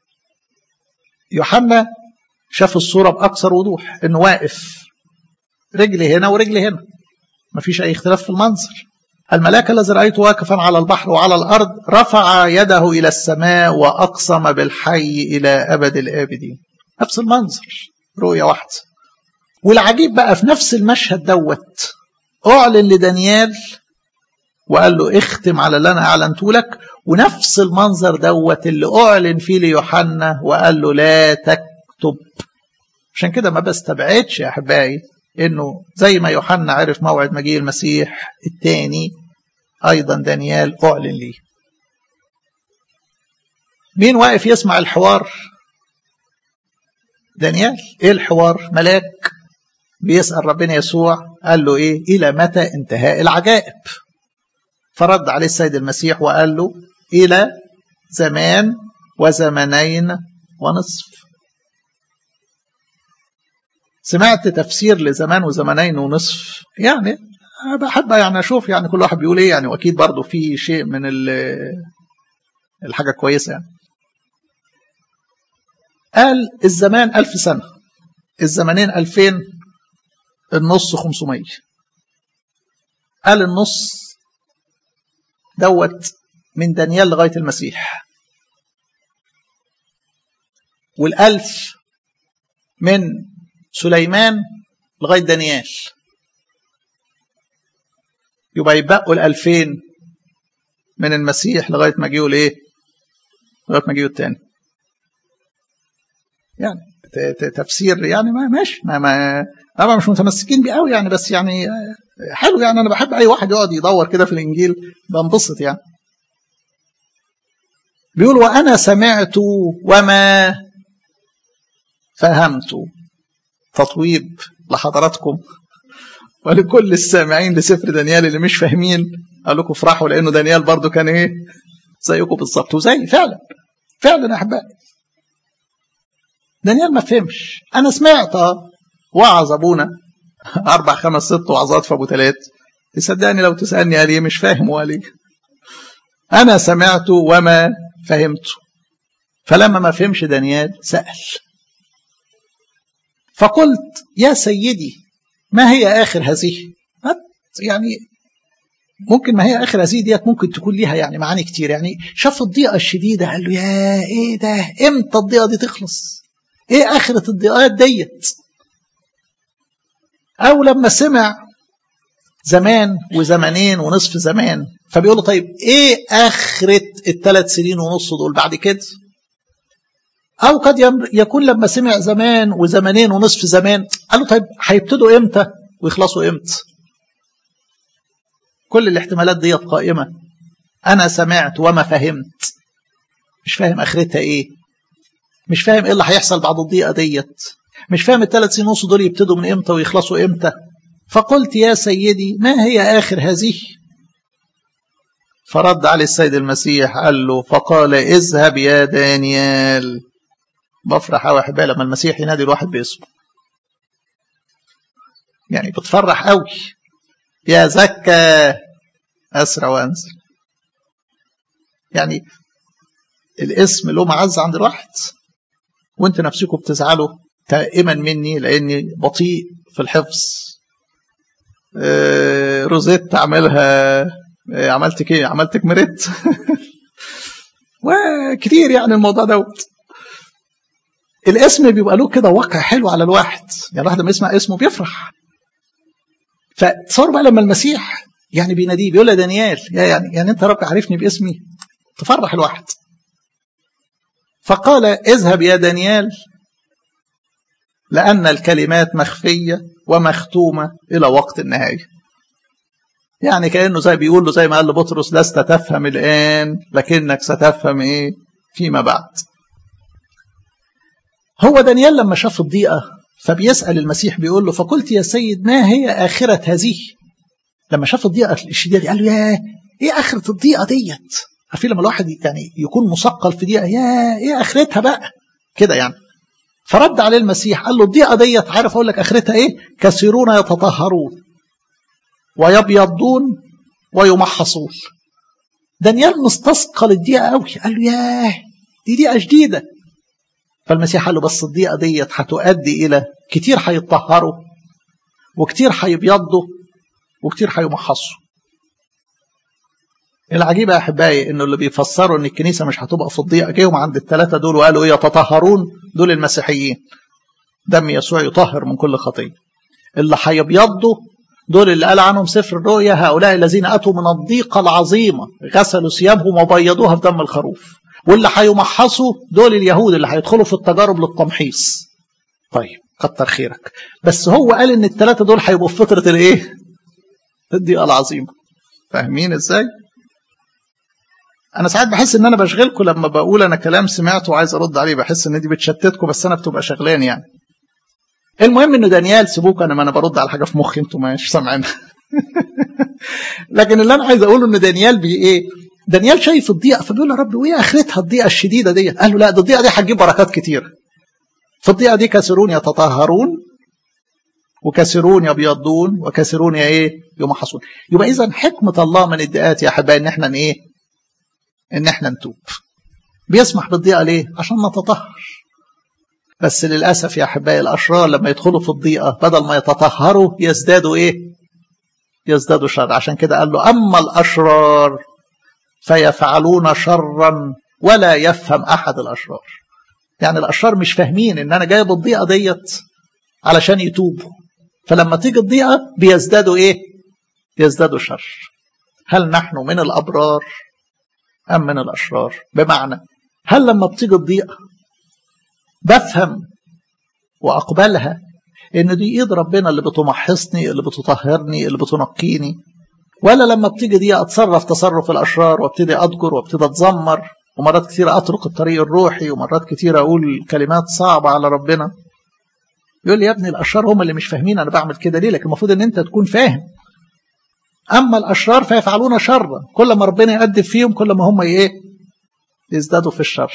يوحنا شاف الصورة بأكثر وضوح، إنه واقف رجلي هنا ورجلي هنا، مفيش أي اختلاف في المنظر. الملاك الذي رأيته واقفا على البحر وعلى الأرض رفع يده إلى السماء وأقسم بالحي إلى أبد الآبدين. نفس المنظر، رؤية واحدة. والعجيب بقى في نفس المشهد دوت أعلن لدانيال وقال له اختم على اللي أنا أعلنته لك، ونفس المنظر دوت اللي أعلن فيه ليوحنا وقال له لا تكتب. عشان كده ما بستبعدش يا أحبائي إنه زي ما يوحنا عرف موعد مجيء المسيح الثاني، أيضا دانيال أعلن ليه. مين واقف يسمع الحوار؟ دانيال. إيه الحوار؟ ملاك بيسأل ربنا يسوع قال له إيه؟ إلى متى انتهاء العجائب؟ فرد عليه السيد المسيح وقال له إلى زمان وزمنين ونصف. سمعت تفسير لزمان وزمنين ونصف، يعني بحب يعني أشوف يعني كل واحد بيقول إيه يعني، وأكيد برضو في شيء من الحاجة كويسة يعني. قال الزمان ألف سنة، الزمنين ألفين، النص خمسمية. قال النص دوت من دانيال لغاية المسيح، والألف من سليمان لغاية دانيال. يبقى يبقوا الألفين من المسيح لغاية ما جيوا لإيه؟ لغاية ما جيوا التاني. يعني تفسير يعني ما ماشي، ما ما أنا مش متمسكين بيه قوي يعني، بس يعني حلو يعني. أنا بحب أي واحد يقعد يدور كده في الإنجيل، بنبسط يعني. بيقول وأنا سمعت وما فهمت. تطويب لحضراتكم ولكل السامعين لسفر دانيال اللي مش فاهمين، قال لكم افرحوا لأنه دانيال برضو كان إيه زيكم بالظبط، وزي فعلا فعلا يا أحبائي دانيال ما فهمش. أنا سمعت وعظ أبونا أربع خمس ست وعظات في أبو تلات، تصدقني لو تسألني قال إيه مش فاهم وقال إيه. أنا سمعت وما فهمت. فلما ما فهمش دانيال سأل، فقلت يا سيدي ما هي آخر هذه؟ يعني ممكن ما هي آخر هذه ديت ممكن تكون ليها يعني معاني كتير. يعني شاف الضيقة الشديدة قال له يا إيه ده، إمتى الضيقة دي تخلص؟ إيه آخرة الضيقات ديت؟ أو لما سمع زمان وزمنين ونصف زمان، فبيقول له طيب إيه آخرة الثلاث سنين ونص دول بعد كده؟ أو قد يكون لما سمع زمان وزمنين ونصف زمان قال له طيب هيبتدوا إمتى ويخلصوا إمتى؟ كل الاحتمالات دي قائمة. أنا سمعت وما فهمت، مش فاهم آخرتها إيه، مش فاهم إيه اللي هيحصل بعد الضيقة ديت، مش فاهم الثلاث سنين ونص دول يبتدوا من إمتى ويخلصوا إمتى. فقلت يا سيدي ما هي آخر هذه؟ فرد عليه السيد المسيح قال له فقال اذهب يا دانيال. بفرح قوي احبائي لما المسيح ينادي الواحد باسمه، يعني بتفرح قوي. يا زكا اسرع وانزل. يعني الاسم له معزة عند الواحد، وانت نفسكم بتزعلوا تائما مني لاني بطيء في الحفظ. آه روزيت تعملها، آه عملت كيه عملت كمرت وكتير يعني الموضوع دوت. الاسم بيبقى له كده واقع حلو على الواحد، يعني الواحد لما يسمع اسمه بيفرح. فتصور بقى لما المسيح يعني بيناديه بيقول له دانيال، يعني يعني انت رب عارفني باسمي، تفرح الواحد. فقال اذهب يا دانيال لأن الكلمات مخفية ومختومة إلى وقت النهاية. يعني كأنه زي بيقول له زي ما قال لبطرس لست تفهم الآن لكنك ستفهم إيه فيما بعد. هو دانيال لما شاف الضيقة فبيسأل المسيح بيقول له فقلت يا سيد ما هي آخرة هذه؟ لما شاف الضيقة الشديدة دي قال له يا إيه آخرة الضيقة ديت؟ عارفين لما الواحد يعني يكون مثقل في ضيقة يا إيه آخرتها بقى كده يعني. فرد عليه المسيح قال له الضيقة ديت عارف أقول لك آخرتها إيه؟ كثيرون يتطهرون ويبيضون ويمحصون. دانيال مستثقل الضيقة قوي، قال له ياه دي ضيقة جديدة. فالمسيح قال له بس الضيقة ديت هتؤدي إلى كتير هيتطهروا وكتير هيبيضوا وكتير هيمحصوا. العجيبة يا أحبائي إنه اللي بيفسروا إن الكنيسة مش هتبقى في الضيقة جيهم عند الثلاثة دول وقالوا إيه يتطهرون، دول المسيحيين دم يسوع يطهر من كل خطية. اللي هيبيضوا دول اللي قال عنهم سفر الرؤيا هؤلاء الذين أتوا من الضيقة العظيمة غسلوا ثيابهم وبيضوها في دم الخروف. واللي هيمحصوا دول اليهود اللي هيدخلوا في التجارب للتمحيص. طيب كتر خيرك، بس هو قال إن الثلاثة دول هيبقوا في فترة الإيه؟ الضيقة العظيمة. فاهمين إزاي؟ أنا ساعات بحس إن أنا بشغلكم لما بقول أنا كلام سمعته وعايز أرد عليه، بحس إن دي بتشتتكم بس أنا بتبقى شغلان يعني. المهم إنه دانيال سيبوك أنا ما أنا برد على حاجة في مخي أنتوا مش سامعين. لكن اللي أنا عايز أقوله إن دانيال بي إيه؟ دانيال شايف الضيقة فبيقول يا رب وإيه آخرتها الضيقة الشديدة دي؟ قال له لا ده الضيقة دي هتجيب بركات كتير. في الضيقة دي كثيرون يتطهرون وكثيرون يبيضون وكثيرون إيه يمحصون. يبقى إذا حكمة الله من الضيقات يا حبايبي إن إحنا إيه؟ إن إحنا نتوب. بيسمح بالضيقة ليه؟ عشان نتطهر. بس للأسف يا أحبائي الأشرار لما يدخلوا في الضيقة بدل ما يتطهروا يزدادوا إيه؟ يزدادوا شر. عشان كده قال له أما الأشرار فيفعلون شرا ولا يفهم أحد الأشرار. يعني الأشرار مش فاهمين إن أنا جايب الضيقة ديت علشان يتوبوا، فلما تيجي الضيقة بيزدادوا إيه؟ يزدادوا شر. هل نحن من الأبرار أم من الأشرار؟ بمعنى هل لما بتيجي الضيقة بفهم وأقبلها إن دي إيد ربنا اللي بتمحصني اللي بتطهرني اللي بتنقيني، ولا لما بتيجي دي أتصرف تصرف الأشرار وابتدي أضجر وابتدي أتذمر ومرات كتيرة أطرق الطريق الروحي ومرات كتيرة أقول كلمات صعبة على ربنا؟ يقول لي يا ابني الأشرار هم اللي مش فاهمين أنا بعمل كده ليه، لكن المفروض إن أنت تكون فاهم. أما الأشرار فيفعلون شرا، كل ما ربنا يأدب فيهم كل ما هم إيه؟ يزدادوا في الشر.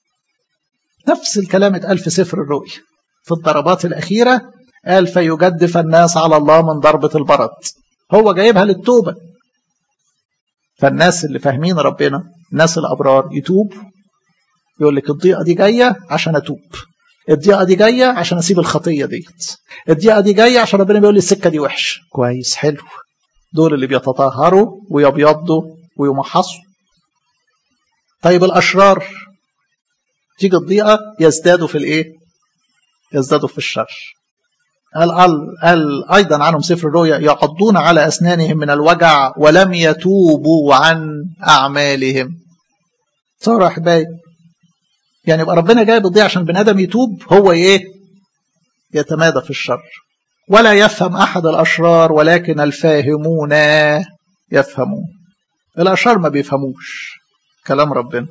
نفس الكلام اتقال في سفر الرؤيا في الضربات الأخيرة، قال فيجدف الناس على الله من ضربة البرد. هو جايبها للتوبة. فالناس اللي فاهمين ربنا الناس الأبرار يتوب، يقول لك الضيقة دي جاية عشان أتوب، الضيقة دي جاية عشان أسيب الخطية ديت، الضيقة دي جاية عشان ربنا بيقول لي السكة دي وحش. كويس حلو، دول اللي بيتطهروا ويبيضوا ويمحصوا. طيب الأشرار تيجي الضيقة يزدادوا في الإيه؟ يزدادوا في الشر. قال, قال, قال أيضا عنهم سفر الرؤيا يعضون على أسنانهم من الوجع ولم يتوبوا عن أعمالهم. صار أحبائي يعني يبقى ربنا جايب الضيقة عشان بني آدم يتوب، هو إيه؟ يتمادى في الشر. ولا يفهم أحد الأشرار ولكن الفاهمون يفهمون. الأشرار ما بيفهموش كلام ربنا،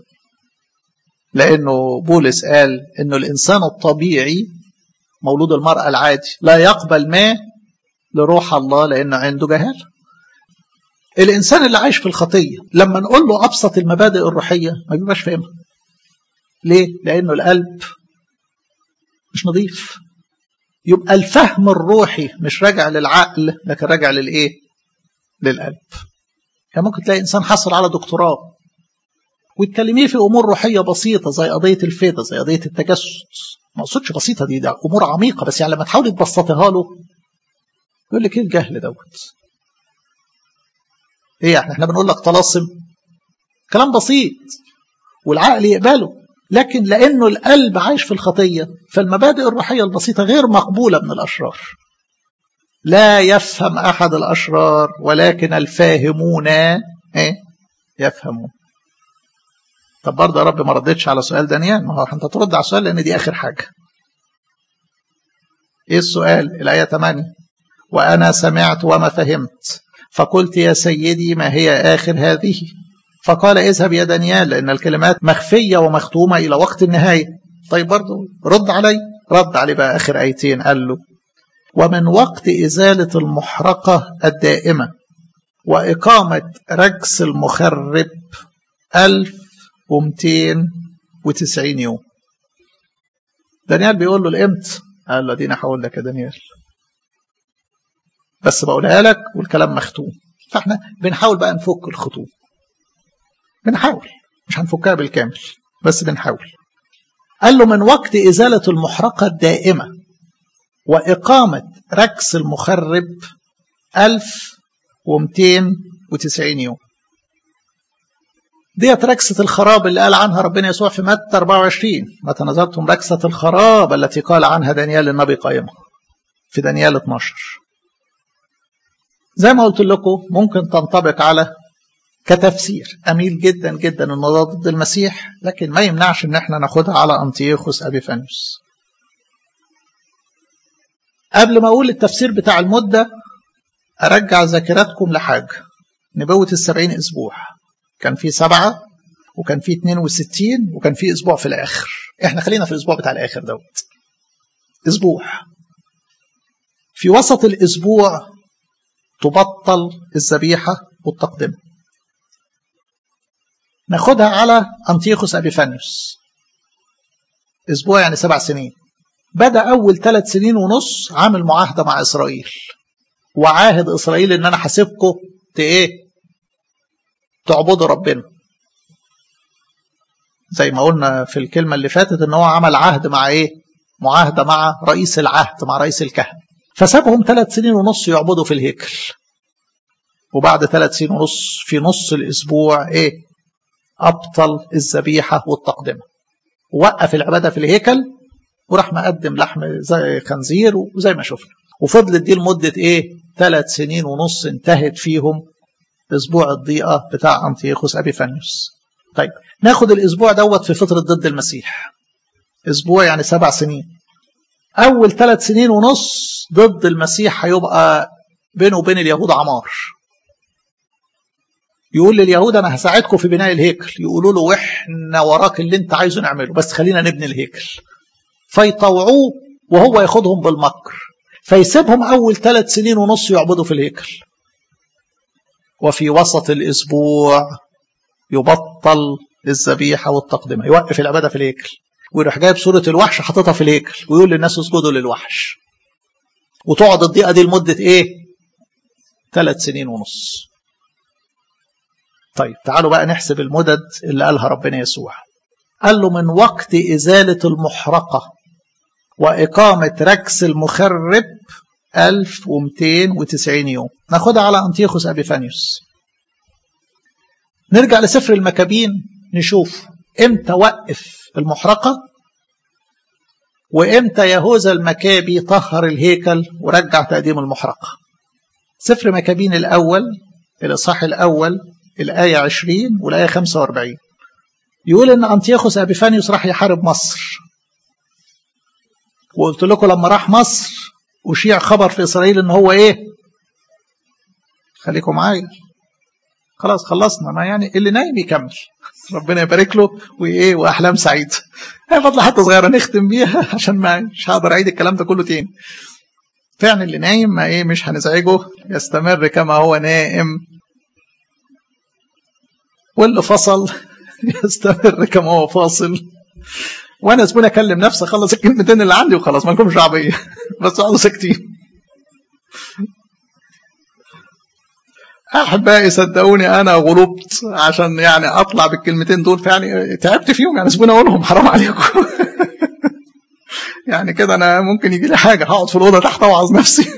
لأنه بولس قال إنه الإنسان الطبيعي مولود المرأة العادي لا يقبل ما لروح الله لأنه عنده جهالة. الإنسان اللي عايش في الخطية لما نقول له أبسط المبادئ الروحية ما بيبقاش فاهمها. ليه؟ لأنه القلب مش نظيف. يبقى الفهم الروحي مش راجع للعقل لكن راجع للإيه؟ للقلب. يعني ممكن تلاقي إنسان حصل على دكتوراه ويتكلميه في أمور روحية بسيطة زي قضية الفدا، زي قضية التجسد. ما أقصدش بسيطة، دي ده أمور عميقة، بس يعني لما تحاول تبسطها له يقول لك إيه الجهل دوت؟ إيه احنا بنقول لك طلاسم، كلام بسيط والعقل يقبله، لكن لأنه القلب عايش في الخطية فالمبادئ الروحية البسيطة غير مقبولة من الأشرار. لا يفهم أحد الأشرار ولكن الفاهمون إيه؟ يفهمون. طب برضه يا رب ما ردتش على سؤال دانيال. ما هو انت ترد على السؤال لأن دي آخر حاجة. إيه السؤال؟ الآية ثمانية: وأنا سمعت وما فهمت فقلت يا سيدي ما هي آخر هذه؟ فقال اذهب يا دانيال لأن الكلمات مخفية ومختومة إلى وقت النهاية. طيب برضه رد علي. رد علي بقى آخر آيتين، قال له: ومن وقت إزالة المحرقة الدائمة وإقامة رجس المخرب ألف ومئتين وتسعين يوم. دانيال بيقول له الإمت؟ قال له دينا هقول لك يا دانيال، بس بقولها لك والكلام مختوم. فاحنا بنحاول بقى نفك الخطوم، بنحاول، مش هنفكها بالكامل بس بنحاول. قال له من وقت إزالة المحرقة الدائمة وإقامة ركس المخرب ألف ومئتين وتسعين يوم. ديت ركسة الخراب اللي قال عنها ربنا يسوع في متى أربعة وعشرين: متى نظرتم ركسة الخراب التي قال عنها دانيال النبي قائمة، في دانيال اثناشر. زي ما قلت لكم ممكن تنطبق على كتفسير أميل جدا جدا إنه ده ضد المسيح، لكن ما يمنعش إن احنا ناخدها على أنطيوخوس أبيفانيوس. قبل ما أقول التفسير بتاع المدة أرجع ذاكرتكم لحاجة. نبوة السبعين أسبوع كان في سبعة وكان في اتنين وستين وكان في أسبوع في الآخر. احنا خلينا في الأسبوع بتاع الآخر دوت. أسبوع في وسط الأسبوع تبطل الذبيحة والتقدمة. ناخدها على أنطيوخوس أبيفانيوس. أسبوع يعني سبع سنين. بدأ أول ثلاث سنين ونص عامل معاهدة مع إسرائيل، وعاهد إسرائيل إن أنا حاسبكم إيه؟ تعبدوا ربنا. زي ما قلنا في الكلمة اللي فاتت إن هو عمل عهد مع إيه؟ معاهدة مع رئيس العهد، مع رئيس الكهنة. فسابهم ثلاث سنين ونص يعبدوا في الهيكل. وبعد ثلاث سنين ونص في نص الأسبوع إيه؟ أبطل الذبيحة والتقدمة، ووقف العبادة في الهيكل وراح مقدم لحم زي خنزير وزي ما شفنا. وفضلت دي لمدة إيه؟ ثلاث سنين ونص انتهت فيهم أسبوع الضيقة بتاع أنطيوخوس أبيفانيوس. طيب ناخد الأسبوع دوت في فترة ضد المسيح. أسبوع يعني سبع سنين. أول ثلاث سنين ونص ضد المسيح هيبقى بينه وبين اليهود عمار. يقول لليهود أنا هساعدكم في بناء الهيكل، يقولوا له وإحنا وراك اللي أنت عايزه نعمله، بس خلينا نبني الهيكل. فيطوعوه وهو ياخدهم بالمكر، فيسيبهم أول ثلاث سنين ونص يعبدوا في الهيكل. وفي وسط الأسبوع يبطل الذبيحة والتقدمة، يوقف العبادة في الهيكل، ويروح جايب صورة الوحش حاططها في الهيكل ويقول للناس اسجدوا للوحش. وتقعد الضيقة دي لمدة إيه؟ ثلاث سنين ونص. طيب تعالوا بقى نحسب المدد اللي قالها ربنا يسوع. قال له من وقت إزالة المحرقة وإقامة ركس المخرب ألف ومئتين وتسعين يوم. ناخدها على أنطيوخوس أبيفانيوس. نرجع لسفر المكابين نشوف إمتى وقف المحرقة وإمتى يهوذا المكابي طهر الهيكل ورجع تقديم المحرقة. سفر مكابين الأول الإصحاح الأول الآية عشرين والآية خمسة وأربعين يقول إن أنطيوخوس أبيفانيوس راح يحارب مصر. وقلت لكم لما راح مصر وشيع خبر في إسرائيل إن هو إيه؟ خليكم معايا. خلاص خلصنا، ما يعني اللي نايم يكمل، ربنا يبارك له وايه واحلام سعيده. هي فضل حتى صغيره نختم بيها عشان ما مش هقدر اعيد الكلام ده كله تاني. فعلا اللي نايم ما ايه مش هنزعجه، يستمر كما هو نائم، واللي فصل يستمر كما هو فاصل. وانا زبون اكلم نفسي اخلص الكلمتين اللي عندي وخلاص، ما لكمش شعبيه بس اقعدوا ساكتين. احبائي صدقوني انا غلبت عشان يعني اطلع بالكلمتين دول، فيعني تعبت فيهم، يعني زبون اقولهم حرام عليكم. يعني كده انا ممكن يجي لي حاجه هقعد في الاوضه تحت اوعظ نفسي.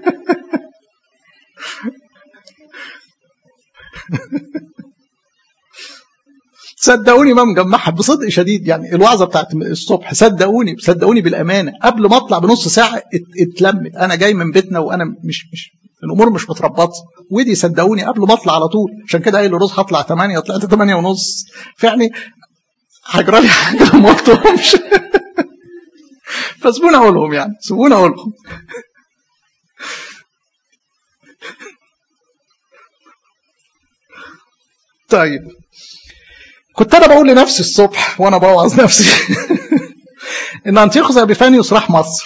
صدقوني ما مجمعها بصدق شديد، يعني الوعظه بتاعت الصبح صدقوني صدقوني بالامانه قبل ما اطلع بنص ساعه اتلمت. انا جاي من بيتنا وانا مش مش الامور مش متربطه، ودي صدقوني قبل ما اطلع على طول، عشان كده قايل للروز هطلع ثمانية طلعت ثمانية ونص، فيعني هجرى لي حاجه ما وقتهمش. فسيبونا اقولهم، يعني سيبونا اقولهم. طيب كنت انا بقول لنفسي الصبح وانا بوعظ نفسي ان انطيخوس ابيفانيوس راح مصر،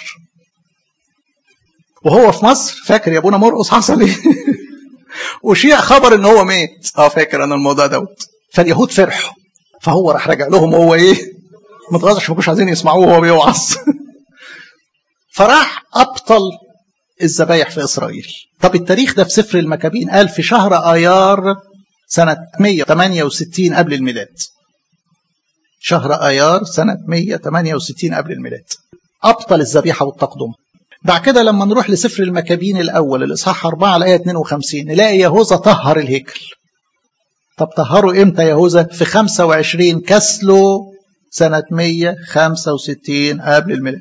وهو في مصر فاكر يا ابونا مرقس حصل ايه؟ وشيع خبر ان هو مات. اه فاكر انا الموضوع دوت. فاليهود فرحوا، فهو راح راجع لهم وهو ايه متغاظ عشان ما كانوش عايزين يسمعوه وهو بيوعظ. فراح ابطل الذبايح في اسرائيل. طب التاريخ ده في سفر المكابين قال في شهر ايار سنة مية وثمانية وستين قبل الميلاد. شهر ايار سنة مية وثمانية وستين قبل الميلاد ابطل الذبيحه والتقدمه. بعد كده لما نروح لسفر المكابين الاول الاصحاح أربعة الايه اثنين وخمسين نلاقي يهوذا طهر الهيكل. طب طهره امتى يهوذا؟ في خمسة وعشرين كسلو سنة مية وخمسة وستين قبل الميلاد.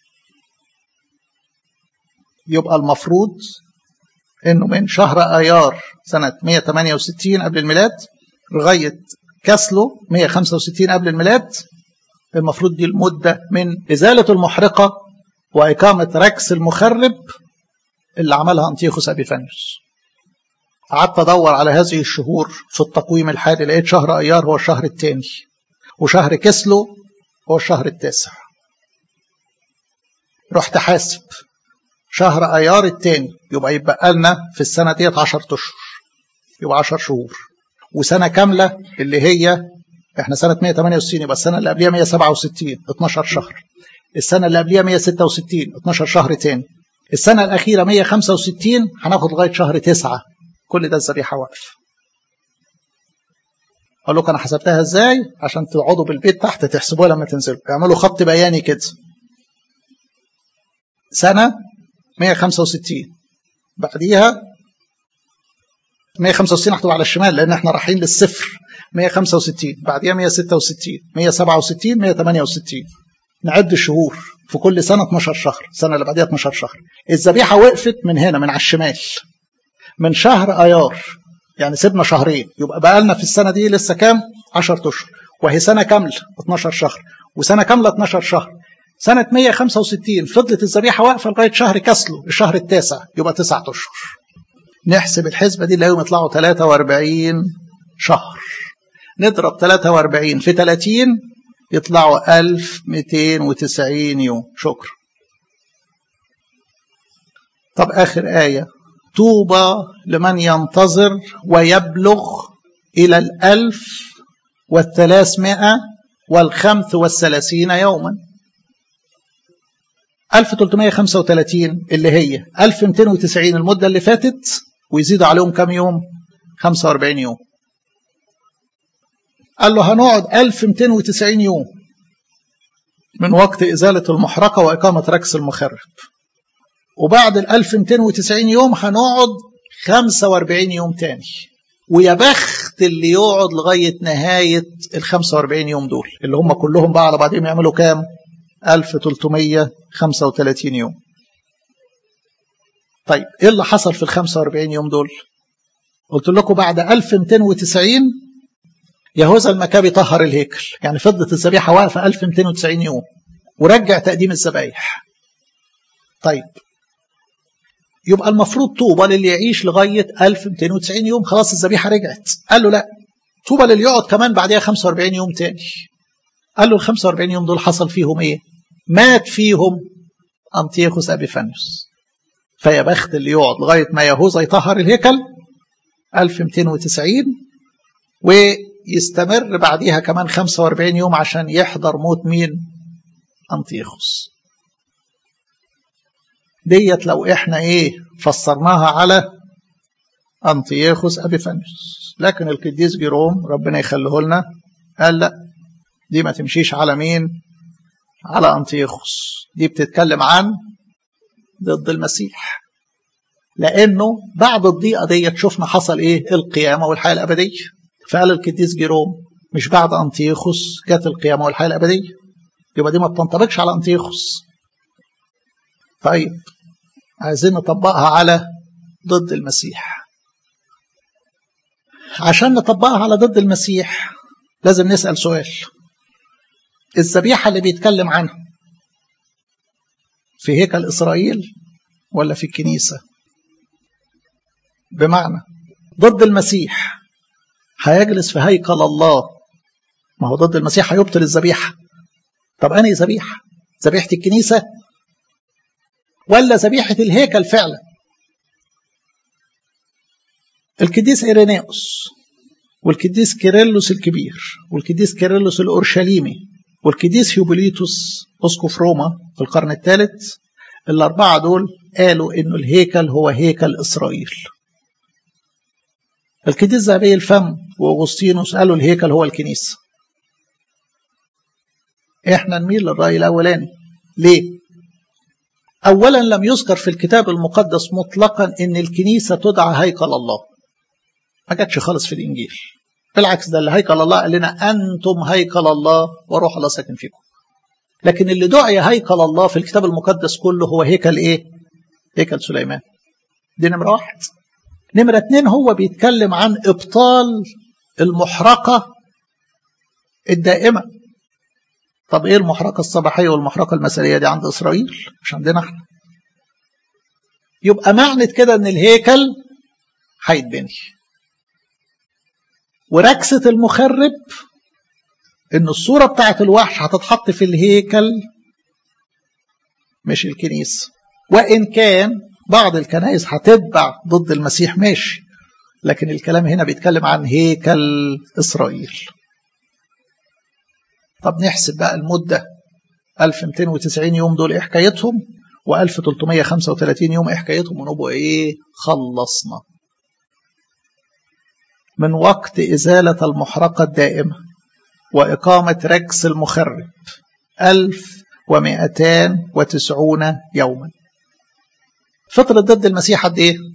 يبقى المفروض انه من شهر ايار سنة مية وثمانية وستين قبل الميلاد لغاية كسلو مية وخمسة وستين قبل الميلاد، المفروض دي المدة من إزالة المحرقة وإقامة ركس المخرب اللي عملها أنطيخوس أبيفانيوس. قعدت أدور على هذه الشهور في التقويم الحالي، لقيت شهر أيار هو الشهر الثاني، وشهر كسلو هو الشهر التاسع. رحت حاسب شهر أيار الثاني، يبقى يبقى لنا في السنة ديت عشر أشهر، يبقى عشر شهور، وسنة كاملة اللي هي احنا سنة مية وثمانية وستين، يبقى السنة اللي قبلها مية وسبعة وستين اثناشر شهر، السنة اللي قبلها مية وستة وستين اثناشر شهر تاني، السنة الأخيرة مية وخمسة وستين هناخد لغاية شهر تسعة. كل ده الذبيحة واقف. أقول لكم أنا حسبتها إزاي عشان تقعدوا بالبيت تحت تحسبوها لما تنزلوا، اعملوا خط بياني كده. سنة مية وخمسة وستين بعديها مية وخمسة وستين هتبقى على الشمال لأن احنا رايحين للصفر. مية وخمسة وستين بعديها مية وستة وستين مية وسبعة وستين مية وثمانية وستين. نعد الشهور في كل سنة اثناشر شهر، السنة اللي بعديها اثناشر شهر. الذبيحة وقفت من هنا من على الشمال من شهر ايار، يعني سيبنا شهرين، يبقى بقى لنا في السنة دي لسه كام؟ عشرة أشهر، وهي سنة كاملة اثناشر شهر، وسنة كاملة اثناشر شهر. سنة مية وخمسة وستين فضلت الذبيحة واقفة لغاية شهر كسلو الشهر التاسع، يبقى تسعة أشهر. نحسب الحسبة دي اللي يطلعوا ثلاثة وأربعين شهر، نضرب ثلاثة وأربعين في ثلاثين يطلعوا ألف ومئتين وتسعين يوم. شكرا. طب آخر آية، طوبى لمن ينتظر ويبلغ إلى الألف والثلاثمائة والخمس والثلاثين يوما. ألف وثلاثمائة وخمسة وثلاثين اللي هي ألف ومئتين وتسعين المدة اللي فاتت، ويزيد عليهم كم يوم؟ خمسة وأربعين يوم. قال له هنقعد ألف ومئتين وتسعين يوم من وقت إزالة المحرقة وإقامة ركس المخرب، وبعد ال ألف ومئتين وتسعين يوم هنقعد خمسة وأربعين يوم تاني. ويا بخت اللي يقعد لغاية نهاية ال خمسة وأربعين يوم دول اللي هم كلهم بقى على بعضهم يعملوا كام؟ ألف وثلاثمائة وخمسة وثلاثين يوم. طيب ايه اللي حصل في ال خمسة وأربعين يوم دول؟ قلت لكم بعد ألف ومئتين وتسعين يهوذا المكابي طهر الهيكل، يعني فضلت الذبيحه واقفه ألف ومئتين وتسعين يوم ورجع تقديم الذبايح. طيب يبقى المفروض طوبى للي يعيش لغاية ألف ومئتين وتسعين يوم، خلاص الذبيحة رجعت. قال له لا، طوبى للي يقعد كمان بعدها خمسة وأربعين يوم تاني. قال له ال خمسة وأربعين يوم دول حصل فيهم ايه؟ مات فيهم أنطيخوس أبيفانيوس. فيا بخت اللي يقعد لغاية ما يهوذا يطهر الهيكل ألف ومئتين وتسعين، ويستمر بعديها كمان خمسة وأربعين يوم عشان يحضر موت مين؟ أنطيخوس. ديت لو احنا ايه فسرناها على أنطيخوس أبيفانيوس. لكن القديس جيروم ربنا يخليه لنا قال لا، دي ما تمشيش على مين؟ على أنطيخوس. دي بتتكلم عن ضد المسيح، لأنه بعد الضيقة ديت شفنا حصل ايه؟ القيامة والحياة الأبدية. فقال القديس جيروم مش بعد أنطيخوس جت القيامة والحياة الأبدية، يبقى دي ما بتنطبقش على أنطيخوس. طيب عايزين نطبقها على ضد المسيح. عشان نطبقها على ضد المسيح لازم نسأل سؤال: الذبيحة اللي بيتكلم عنها في هيكل إسرائيل ولا في الكنيسة؟ بمعنى ضد المسيح هيجلس في هيكل الله، ما هو ضد المسيح هيبطل الذبيحة. طب أنهي ذبيحة؟ ذبيحة الكنيسة ولا ذبيحة الهيكل فعلا؟ القديس إيرينيوس والقديس كيرلس الكبير والقديس كيرلس الأورشليمي والقديس هيوبوليتوس أسقف روما في القرن الثالث، الأربعة دول قالوا إنه الهيكل هو هيكل إسرائيل. القديس ذهبي الفم وأغسطينوس قالوا الهيكل هو الكنيسة. إحنا نميل للرأي الأولاني. ليه؟ أولا لم يذكر في الكتاب المقدس مطلقا إن الكنيسة تدعى هيكل الله، ما جاتش خالص في الإنجيل. بالعكس، ده اللي هيكل الله قال لنا أنتم هيكل الله وروح الله ساكن فيكم. لكن اللي دعي هيكل الله في الكتاب المقدس كله هو هيكل إيه؟ هيكل سليمان. دي نمرة واحد. نمرة اتنين، هو بيتكلم عن إبطال المحرقة الدائمة. طب إيه المحرقة الصباحية والمحرقة المسائية دي عند إسرائيل؟ مش عندنا احنا. يبقى معنى كده إن الهيكل هيتبني، وركسة المخرب إن الصورة بتاعت الوحش هتتحط في الهيكل مش الكنيسة. وإن كان بعض الكنائس هتتبع ضد المسيح ماشي، لكن الكلام هنا بيتكلم عن هيكل إسرائيل. طب نحسب بقى المدة، ألف ومئتين وتسعين يوم دول إيه حكايتهم، وألف وثلاثمئة وخمسة وثلاثين يوم إيه حكايتهم، ونبقى إيه خلصنا. من وقت إزالة المحرقة الدائمة وإقامة ركس المخرب ألف ومئتان وتسعون يوما. فترة ضد المسيح قد إيه؟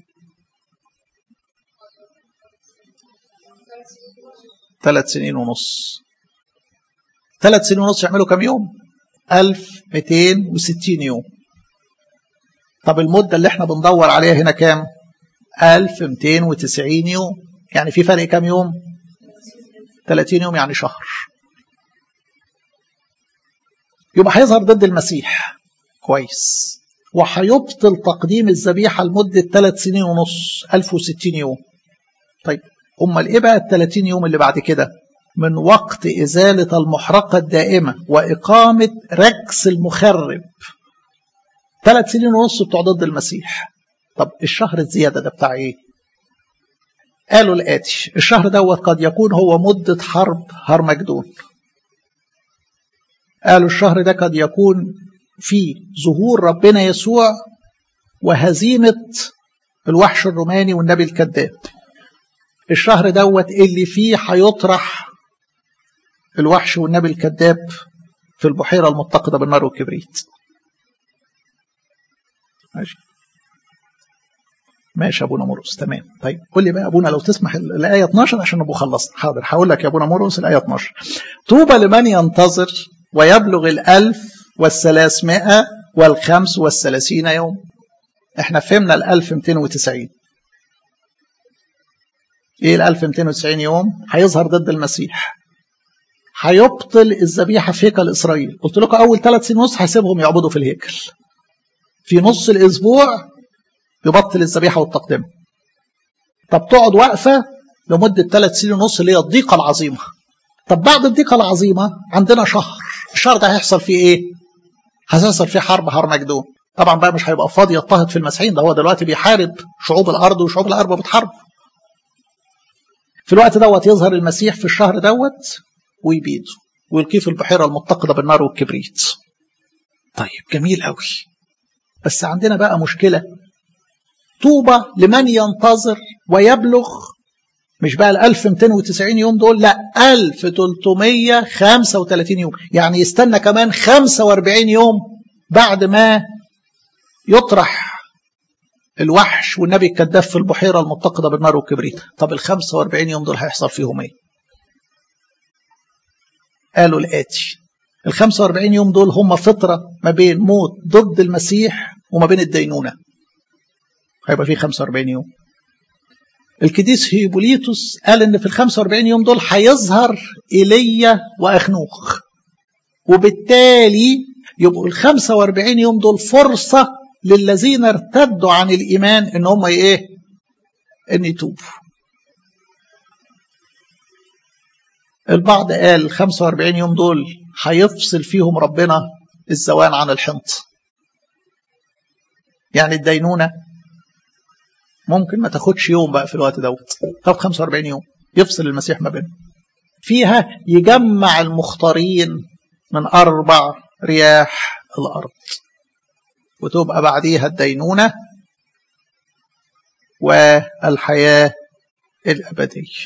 ثلاث سنين ونص. ثلاث سنين ونص يعملوا كم يوم؟ ألف ومئتين وستين يوم. طب المدة اللي احنا بندور عليها هنا كام؟ ألف ومئتين وتسعين يوم. يعني في فرق كم يوم؟ ثلاثين يوم، يعني شهر. يبقى هيظهر ضد المسيح كويس، وهيبطل تقديم الذبيحة لمدة ثلاث سنين ونص، ألف وستين يوم. طيب أمال إيه بقى الثلاثين يوم اللي بعد كده؟ من وقت إزالة المحرقة الدائمة وإقامة ركس المخرب. ثلاث سنين ونص بتوع ضد المسيح. طب الشهر الزيادة ده بتاع إيه؟ قالوا الآتي: الشهر دوت قد يكون هو مدة حرب هرمجدون. قالوا الشهر ده قد يكون فيه ظهور ربنا يسوع وهزيمة الوحش الروماني والنبي الكذاب. الشهر دوت اللي فيه هيطرح الوحش والنبي الكذاب في البحيرة المتقدة بالنار والكبريت. ماشي ماشي يا ابونا مرقس، تمام. طيب قول لي بقى ابونا لو تسمح الآية اتناشر عشان نبقى خلصنا. حاضر، هقول لك يا ابونا مرقس الآية اتناشر: طوبى لمن ينتظر ويبلغ الألف والثلاثمائة والخمس والثلاثين يوم. احنا فهمنا الألف ومئتين وتسعين. ايه الألف ومئتين وتسعين يوم؟ هيظهر ضد المسيح، هيبطل الذبيحة في هيكل إسرائيل. قلت لكم أول ثلاث سنين ونص هيسيبهم يعبدوا في الهيكل. في نص الأسبوع يبطل الذبيحة والتقدمة. طب تقعد واقفة لمدة ثلاث سنين ونص اللي هي الضيقة العظيمة. طب بعد الضيقة العظيمة عندنا شهر، الشهر ده هيحصل فيه ايه؟ هيحصل فيه حرب هرمجدون. طبعا بقى مش هيبقى فاضي يضطهد في المسيحيين، ده هو دلوقتي بيحارب شعوب الارض وشعوب الارض بتحارب. في الوقت دوت يظهر المسيح في الشهر دوت ويبيده ويلقيه في البحيرة المتقدة بالنار والكبريت. طيب جميل قوي، بس عندنا بقى مشكلة. طوبى لمن ينتظر ويبلغ مش بقى ال ألف ومئتين وتسعين يوم دول، لا ألف وثلاثمئة وخمسة وثلاثين يوم، يعني يستنى كمان خمسة وأربعين يوم بعد ما يطرح الوحش والنبي الكذاب في البحيرة المتقدة بالنار والكبريت. طب ال خمسة وأربعين يوم دول هيحصل فيهم ايه؟ قالوا الآتي: ال خمسة وأربعين يوم دول هم فترة ما بين موت ضد المسيح وما بين الدينونة. هيبقى فيه خمسة وأربعين يوم. القديس هيبوليتوس قال ان في ال خمسة وأربعين يوم دول هيظهر ايليا واخنوخ، وبالتالي يبقوا ال خمسة وأربعين يوم دول فرصة للذين ارتدوا عن الايمان ان هم ايه؟ ان يتوبوا. البعض قال ال خمسة وأربعين يوم دول هيفصل فيهم ربنا الزوان عن الحنط، يعني الدينونة ممكن ما تاخدش يوم بقى في الوقت دوت، طب خمسة وأربعين يوم يفصل المسيح ما بينهم. فيها يجمع المختارين من أربع رياح الأرض، وتبقى بعديها الدينونة والحياة الأبدية.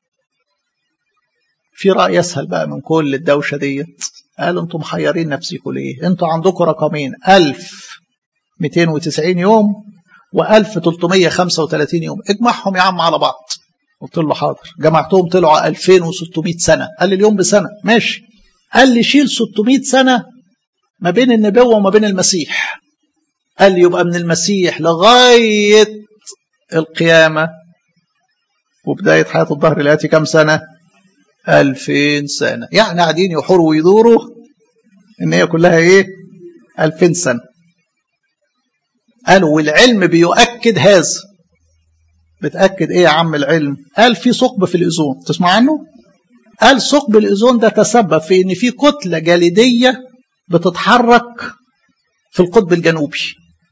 في رأي يسهل بقى من كل الدوشة ديت، قالوا انتم محيرين نفسكم ليه؟ انتم عندكم رقمين، ألف ومئتين وتسعين يوم وألف وثلاثمئة وخمسة وثلاثين يوم، اجمعهم يا عم على بعض. قلت له حاضر. جمعتهم طلعوا ألفين وستمئة سنة. قال لي اليوم بسنة، ماشي. قال لي شيل ستمئة سنة ما بين النبوة وما بين المسيح. قال لي يبقى من المسيح لغاية القيامة وبداية حياة الظهر الآتي كم سنة؟ ألفين سنة. يعني قاعدين يحوروا ويدوروا إن هي كلها إيه؟ ألفين سنة. قالوا والعلم بيؤكد هذا. بتأكد إيه يا عم العلم؟ قال في ثقب في الأوزون، تسمع عنه؟ قال ثقب الأوزون ده تسبب في إن في كتلة جليدية بتتحرك في القطب الجنوبي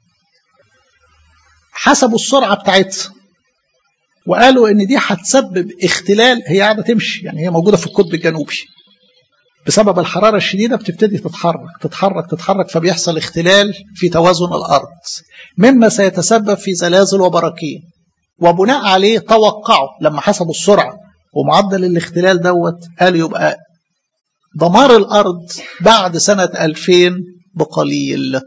حسب السرعة بتاعتها، وقالوا إن دي هتسبب اختلال. هي قاعدة تمشي، يعني هي موجودة في القطب الجنوبي، بسبب الحرارة الشديدة بتبتدي تتحرك تتحرك تتحرك فبيحصل اختلال في توازن الأرض، مما سيتسبب في زلازل وبراكين. وبناء عليه توقعوا لما حسبوا السرعة ومعدل الاختلال دوت، قالوا يبقى دمار الأرض بعد سنة ألفين بقليل.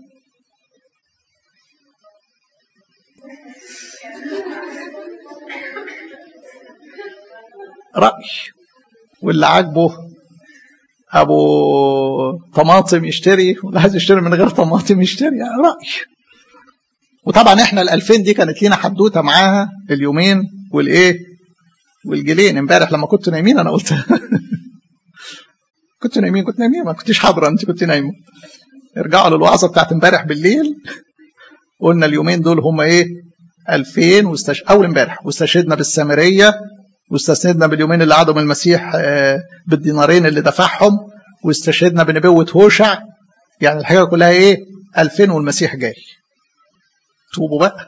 رأي، واللي عاجبه أبو طماطم يشتري، واللي عايز يشتري من غير طماطم يشتري، يعني رأي. وطبعا احنا الألفين دي كانت لينا حدوته معاها اليومين والايه والجلين. امبارح لما كنت نايمين انا قلت كنت نايمين كنت نايمين ما كنتش حاضره، انت كنت نايمه. ارجعوا للوعظه بتاعت امبارح بالليل، قلنا اليومين دول هم ايه؟ ألفين واستش... اول امبارح، واستشهدنا بالسامريه، واستشهدنا باليومين اللي قعدوا من المسيح بالدينارين اللي دفعهم، واستشهدنا بنبوه هوشع. يعني الحاجه كلها ايه؟ ألفين والمسيح جاي. توبوا بقى.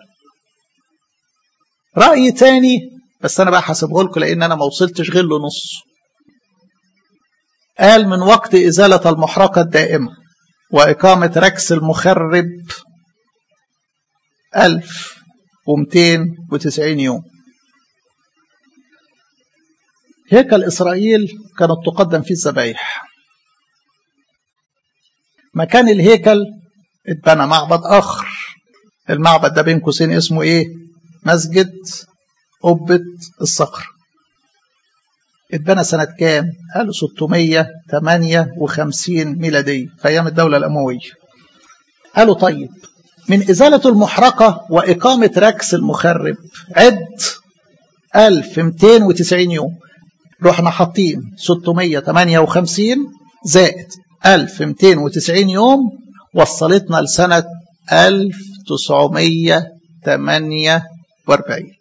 رأي تاني بس أنا بقى حسبه لكم لأن أنا ما وصلتش غير له نص. قال من وقت إزالة المحرقة الدائمة وإقامة ركس المخرب ألف ومئتين وتسعين يوم. هيكل إسرائيل كانت تقدم فيه الذبايح. مكان الهيكل اتبنى معبد آخر. المعبد ده بين قوسين اسمه ايه؟ مسجد قبة الصخر. اتبنى سنة كام؟ قالوا ستمئة وثمانية وخمسين ميلادية في أيام الدولة الأموية. قالوا طيب من إزالة المحرقة وإقامة ركس المخرب عد ألف ومئتين وتسعين يوم. رحنا حاطين ستمئة وثمانية وخمسين زائد ألف ومئتين وتسعين يوم، وصلتنا لسنة ألف وتسعمئة وثمانية وأربعين.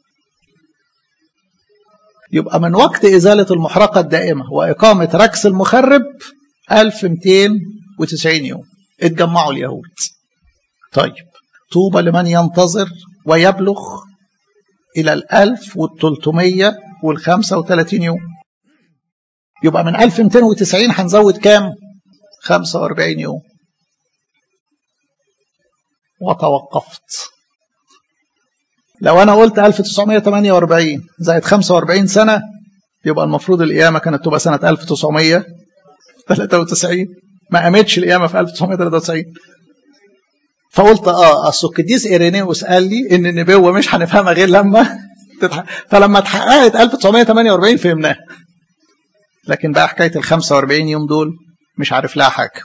يبقى من وقت إزالة المحرقة الدائمة وإقامة ركس المخرب ألف ومئتين وتسعين يوم اتجمعوا اليهود. طيب طوبى لمن ينتظر ويبلغ إلى الألف والتلتمية والخمسة وثلاثين يوم. يبقى من ألف ومئتين وتسعين هنزود كام؟ خمسة وأربعين يوم. وتوقفت. لو أنا قلت ألف وتسعمائة وثمانية وأربعين زائد خمسة وأربعين سنة يبقى المفروض القيامة كانت تبقى سنة ألف وتسعمائة وثلاثة وتسعين. ما قامتش القيامة في ألف وتسعمائة وثلاثة وتسعين. فقلت اه اصل القديس إيرينيوس قال لي ان النبوة مش هنفهمها غير لما تتحقق. فلما اتحققت ألف وتسعمائة وثمانية وأربعين فهمناها. لكن بقى حكاية ال خمسة وأربعين يوم دول مش عارف لها حاجة،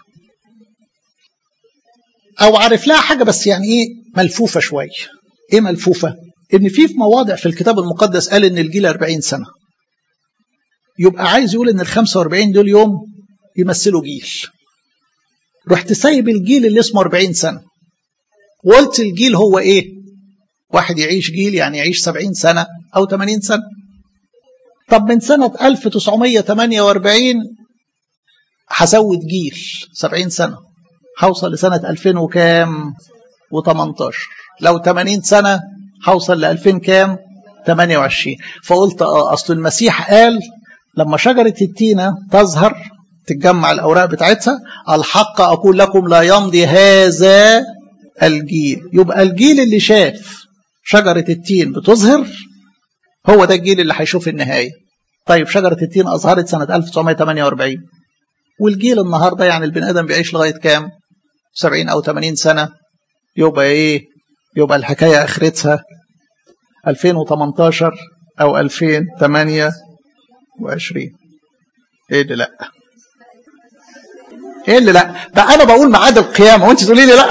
او عارف لها حاجة بس يعني ايه ملفوفة شوية. ايه ملفوفة؟ ان في في مواضع في الكتاب المقدس قال ان الجيل أربعين سنة، يبقى عايز يقول ان ال خمسة وأربعين دول يوم يمثلوا جيل. رحت سايب الجيل اللي اسمه أربعين سنة وقلت الجيل هو ايه؟ واحد يعيش جيل يعني يعيش سبعين سنة او ثمانين سنة. طب من سنة ألف وتسعمائة وثمانية وأربعين هزود جيل سبعين سنة، هوصل لسنة ألفين وكام؟ وثمانية عشر. لو ثمانين سنة هوصل ل ألفين كام؟ ثمانية وعشرين. فقلت اه اصل المسيح قال لما شجرة التينة تظهر تتجمع الأوراق بتاعتها الحق أقول لكم لا يمضي هذا الجيل. يبقى الجيل اللي شاف شجرة التين بتظهر هو ده الجيل اللي هيشوف النهاية. طيب شجرة التين أظهرت سنة ألف وتسعمائة وثمانية وأربعين، والجيل النهاردة يعني البني آدم بيعيش لغاية كام؟ سبعين أو ثمانين سنة. يبقى إيه؟ يبقى الحكاية آخرتها ألفين وثمانية عشر أو ألفين وثمانية وعشرين. إيه اللي لأ؟ إيه اللي لأ؟ بقى أنا بقول ميعاد القيامة وأنت تقولي لي لأ.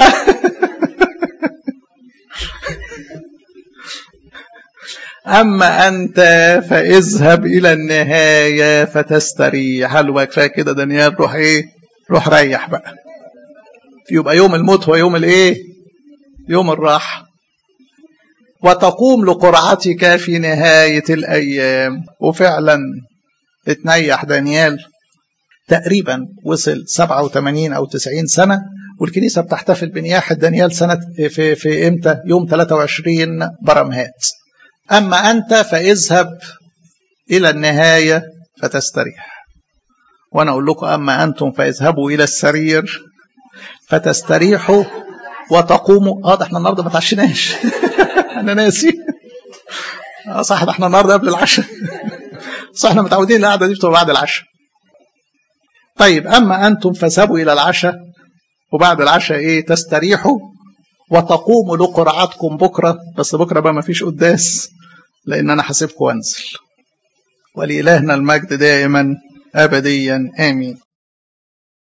أما أنت فاذهب إلى النهاية فتستريح. هل بقى كفاية كده دانيال؟ روح إيه؟ روح ريح بقى. يبقى يوم الموت هو يوم الإيه؟ يوم الراحة. وتقوم لقرعتك في نهاية الأيام. وفعلا اتنيح دانيال تقريبا وصل سبعة وثمانين أو تسعين سنة، والكنيسة بتحتفل بنياحة دانيال سنة في, في إمتى؟ يوم ثلاثة وعشرين برمهات. أما أنت فاذهب إلى النهاية فتستريح. وأنا أقول لكم أما أنتم فاذهبوا إلى السرير فتستريحوا وتقوموا. آه ده احنا النهاردة ما تعشناش. أنا ناسي. آه صح، ده احنا النهاردة قبل العشاء. صح، احنا متعودين القعدة دي بتبقى بعد العشاء. طيب أما أنتم فاذهبوا إلى العشاء، وبعد العشاء إيه؟ تستريحوا وتقوموا لقرعتكم بكرة. بس بكرة بقى ما فيش قداس لأن أنا حاسبكم وانزل. ولإلهنا المجد دائما أبديا آمين.